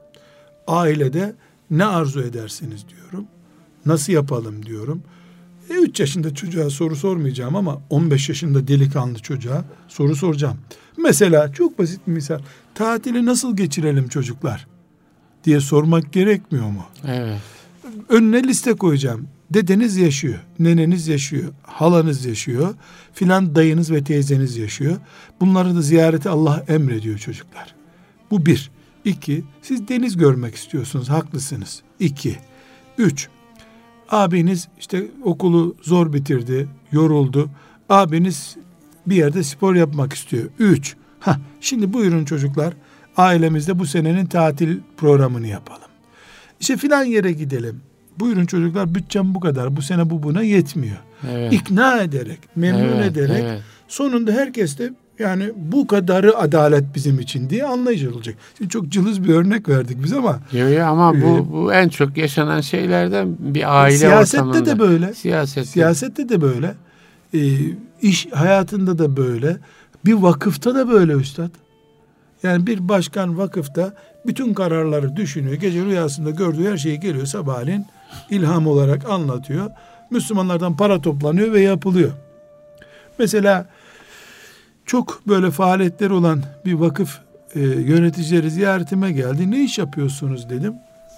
Ailede ne arzu edersiniz diyorum. Nasıl yapalım diyorum. E, üç yaşında çocuğa soru sormayacağım ama on beş yaşında delikanlı çocuğa soru soracağım. Mesela çok basit bir misal. Tatili nasıl geçirelim çocuklar diye sormak gerekmiyor mu? Evet. Önüne liste koyacağım. Dedeniz yaşıyor, neneniz yaşıyor, halanız yaşıyor, filan dayınız ve teyzeniz yaşıyor. Bunları da ziyareti Allah emrediyor çocuklar. Bu bir. İki, siz deniz görmek istiyorsunuz, haklısınız. İki. Üç, abiniz işte okulu zor bitirdi, yoruldu. Abiniz bir yerde spor yapmak istiyor. Üç, hah, şimdi buyurun çocuklar, ailemizde bu senenin tatil programını yapalım. İşte filan yere gidelim. Buyurun çocuklar, bütçem bu kadar. Bu sene bu buna yetmiyor. Evet. İkna ederek, memnun evet, ederek evet. Sonunda herkes de yani bu kadarı adalet bizim için diye anlayıcı olacak. Şimdi çok cılız bir örnek verdik biz ama. Yok yok ama e, bu bu en çok yaşanan şeylerden bir aile siyasette ortamında. de böyle. Siyasette. Siyasette de böyle. E, iş hayatında da böyle. Bir vakıfta da böyle üstad. Yani bir başkan vakıfta bütün kararları düşünüyor. Gece rüyasında gördüğü her şeyi geliyor sabahleyin ilham olarak anlatıyor. Müslümanlardan para toplanıyor ve yapılıyor. Mesela çok böyle faaliyetleri olan bir vakıf e, yöneticileri ziyaretime geldi. Ne iş yapıyorsunuz dedim.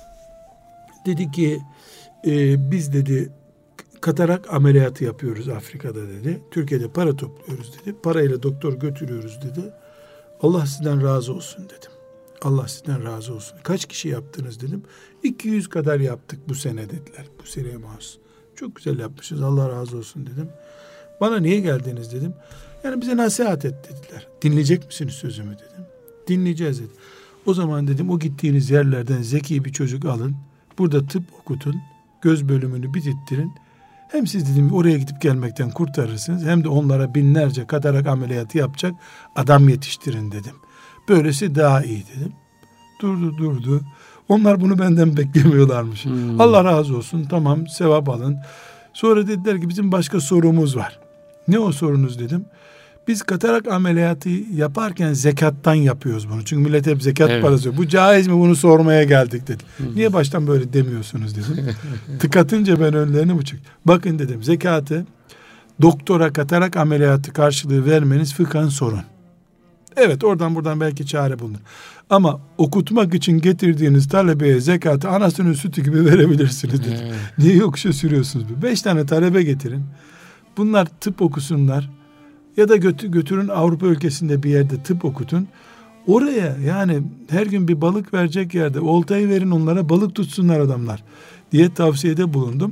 Dedi ki e, biz dedi katarak ameliyatı yapıyoruz Afrika'da dedi. Türkiye'de para topluyoruz dedi. Parayla doktor götürüyoruz dedi. Allah sizden razı olsun dedim. Allah sizden razı olsun. Kaç kişi yaptınız dedim. iki yüz kadar yaptık bu sene dediler. Bu seneye mahsus. Çok güzel yapmışız. Allah razı olsun dedim. Bana niye geldiniz dedim. Yani bize nasihat et dediler. Dinleyecek misiniz sözümü dedim. Dinleyeceğiz dedi. O zaman dedim o gittiğiniz yerlerden zeki bir çocuk alın. Burada tıp okutun. Göz bölümünü bitirttirin. Hem siz dedim oraya gidip gelmekten kurtarırsınız. Hem de onlara binlerce katarak ameliyatı yapacak adam yetiştirin dedim. Böylesi daha iyi dedim. Durdu durdu. Onlar bunu benden beklemiyorlarmış. Hmm. Allah razı olsun, tamam, sevap alın. Sonra dediler ki bizim başka sorumuz var. Ne o sorunuz dedim. Biz katarak ameliyatı yaparken zekattan yapıyoruz bunu. Çünkü millet hep zekat evet. parası. Bu caiz mi, bunu sormaya geldik dedi. Hmm. Niye baştan böyle demiyorsunuz dedim. Tıkatınca ben önlerine bu çıktı. Bakın dedim, zekatı doktora katarak ameliyatı karşılığı vermeniz fıkhen sorun. Evet, oradan buradan belki çare bulunur. Ama okutmak için getirdiğiniz talebeye zekatı anasının sütü gibi verebilirsiniz dedim. Evet. Niye yokuşa sürüyorsunuz? Beş tane talebe getirin. Bunlar tıp okusunlar. Ya da götür, götürün Avrupa ülkesinde bir yerde tıp okutun. Oraya yani her gün bir balık verecek yerde oltayı verin onlara, balık tutsunlar adamlar diye tavsiyede bulundum.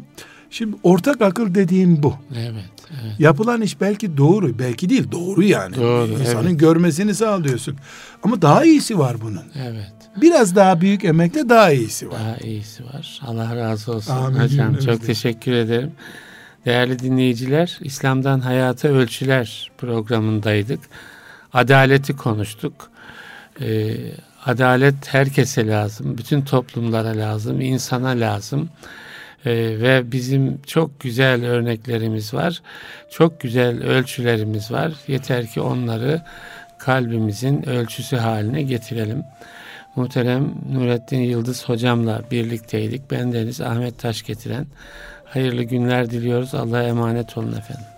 Şimdi ortak akıl dediğim bu. Evet, evet. Yapılan iş belki doğru, belki değil, doğru yani. Doğru, İnsanın evet. görmesini sağlıyorsun. Ama daha iyisi var bunun. Evet. Biraz daha büyük emekle daha iyisi var. Daha iyisi var. Allah razı olsun. Amin. Hocam Evet. çok teşekkür ederim. Değerli dinleyiciler, İslam'dan Hayata Ölçüler programındaydık. Adaleti konuştuk. Ee, adalet herkese lazım. Bütün toplumlara lazım. İnsana lazım. Ee, ve bizim çok güzel örneklerimiz var. Çok güzel ölçülerimiz var. Yeter ki onları kalbimizin ölçüsü haline getirelim. Muhterem Nurettin Yıldız hocamla birlikteydik. Bendeniz Ahmet Taşgetiren. Hayırlı günler diliyoruz. Allah'a emanet olun efendim.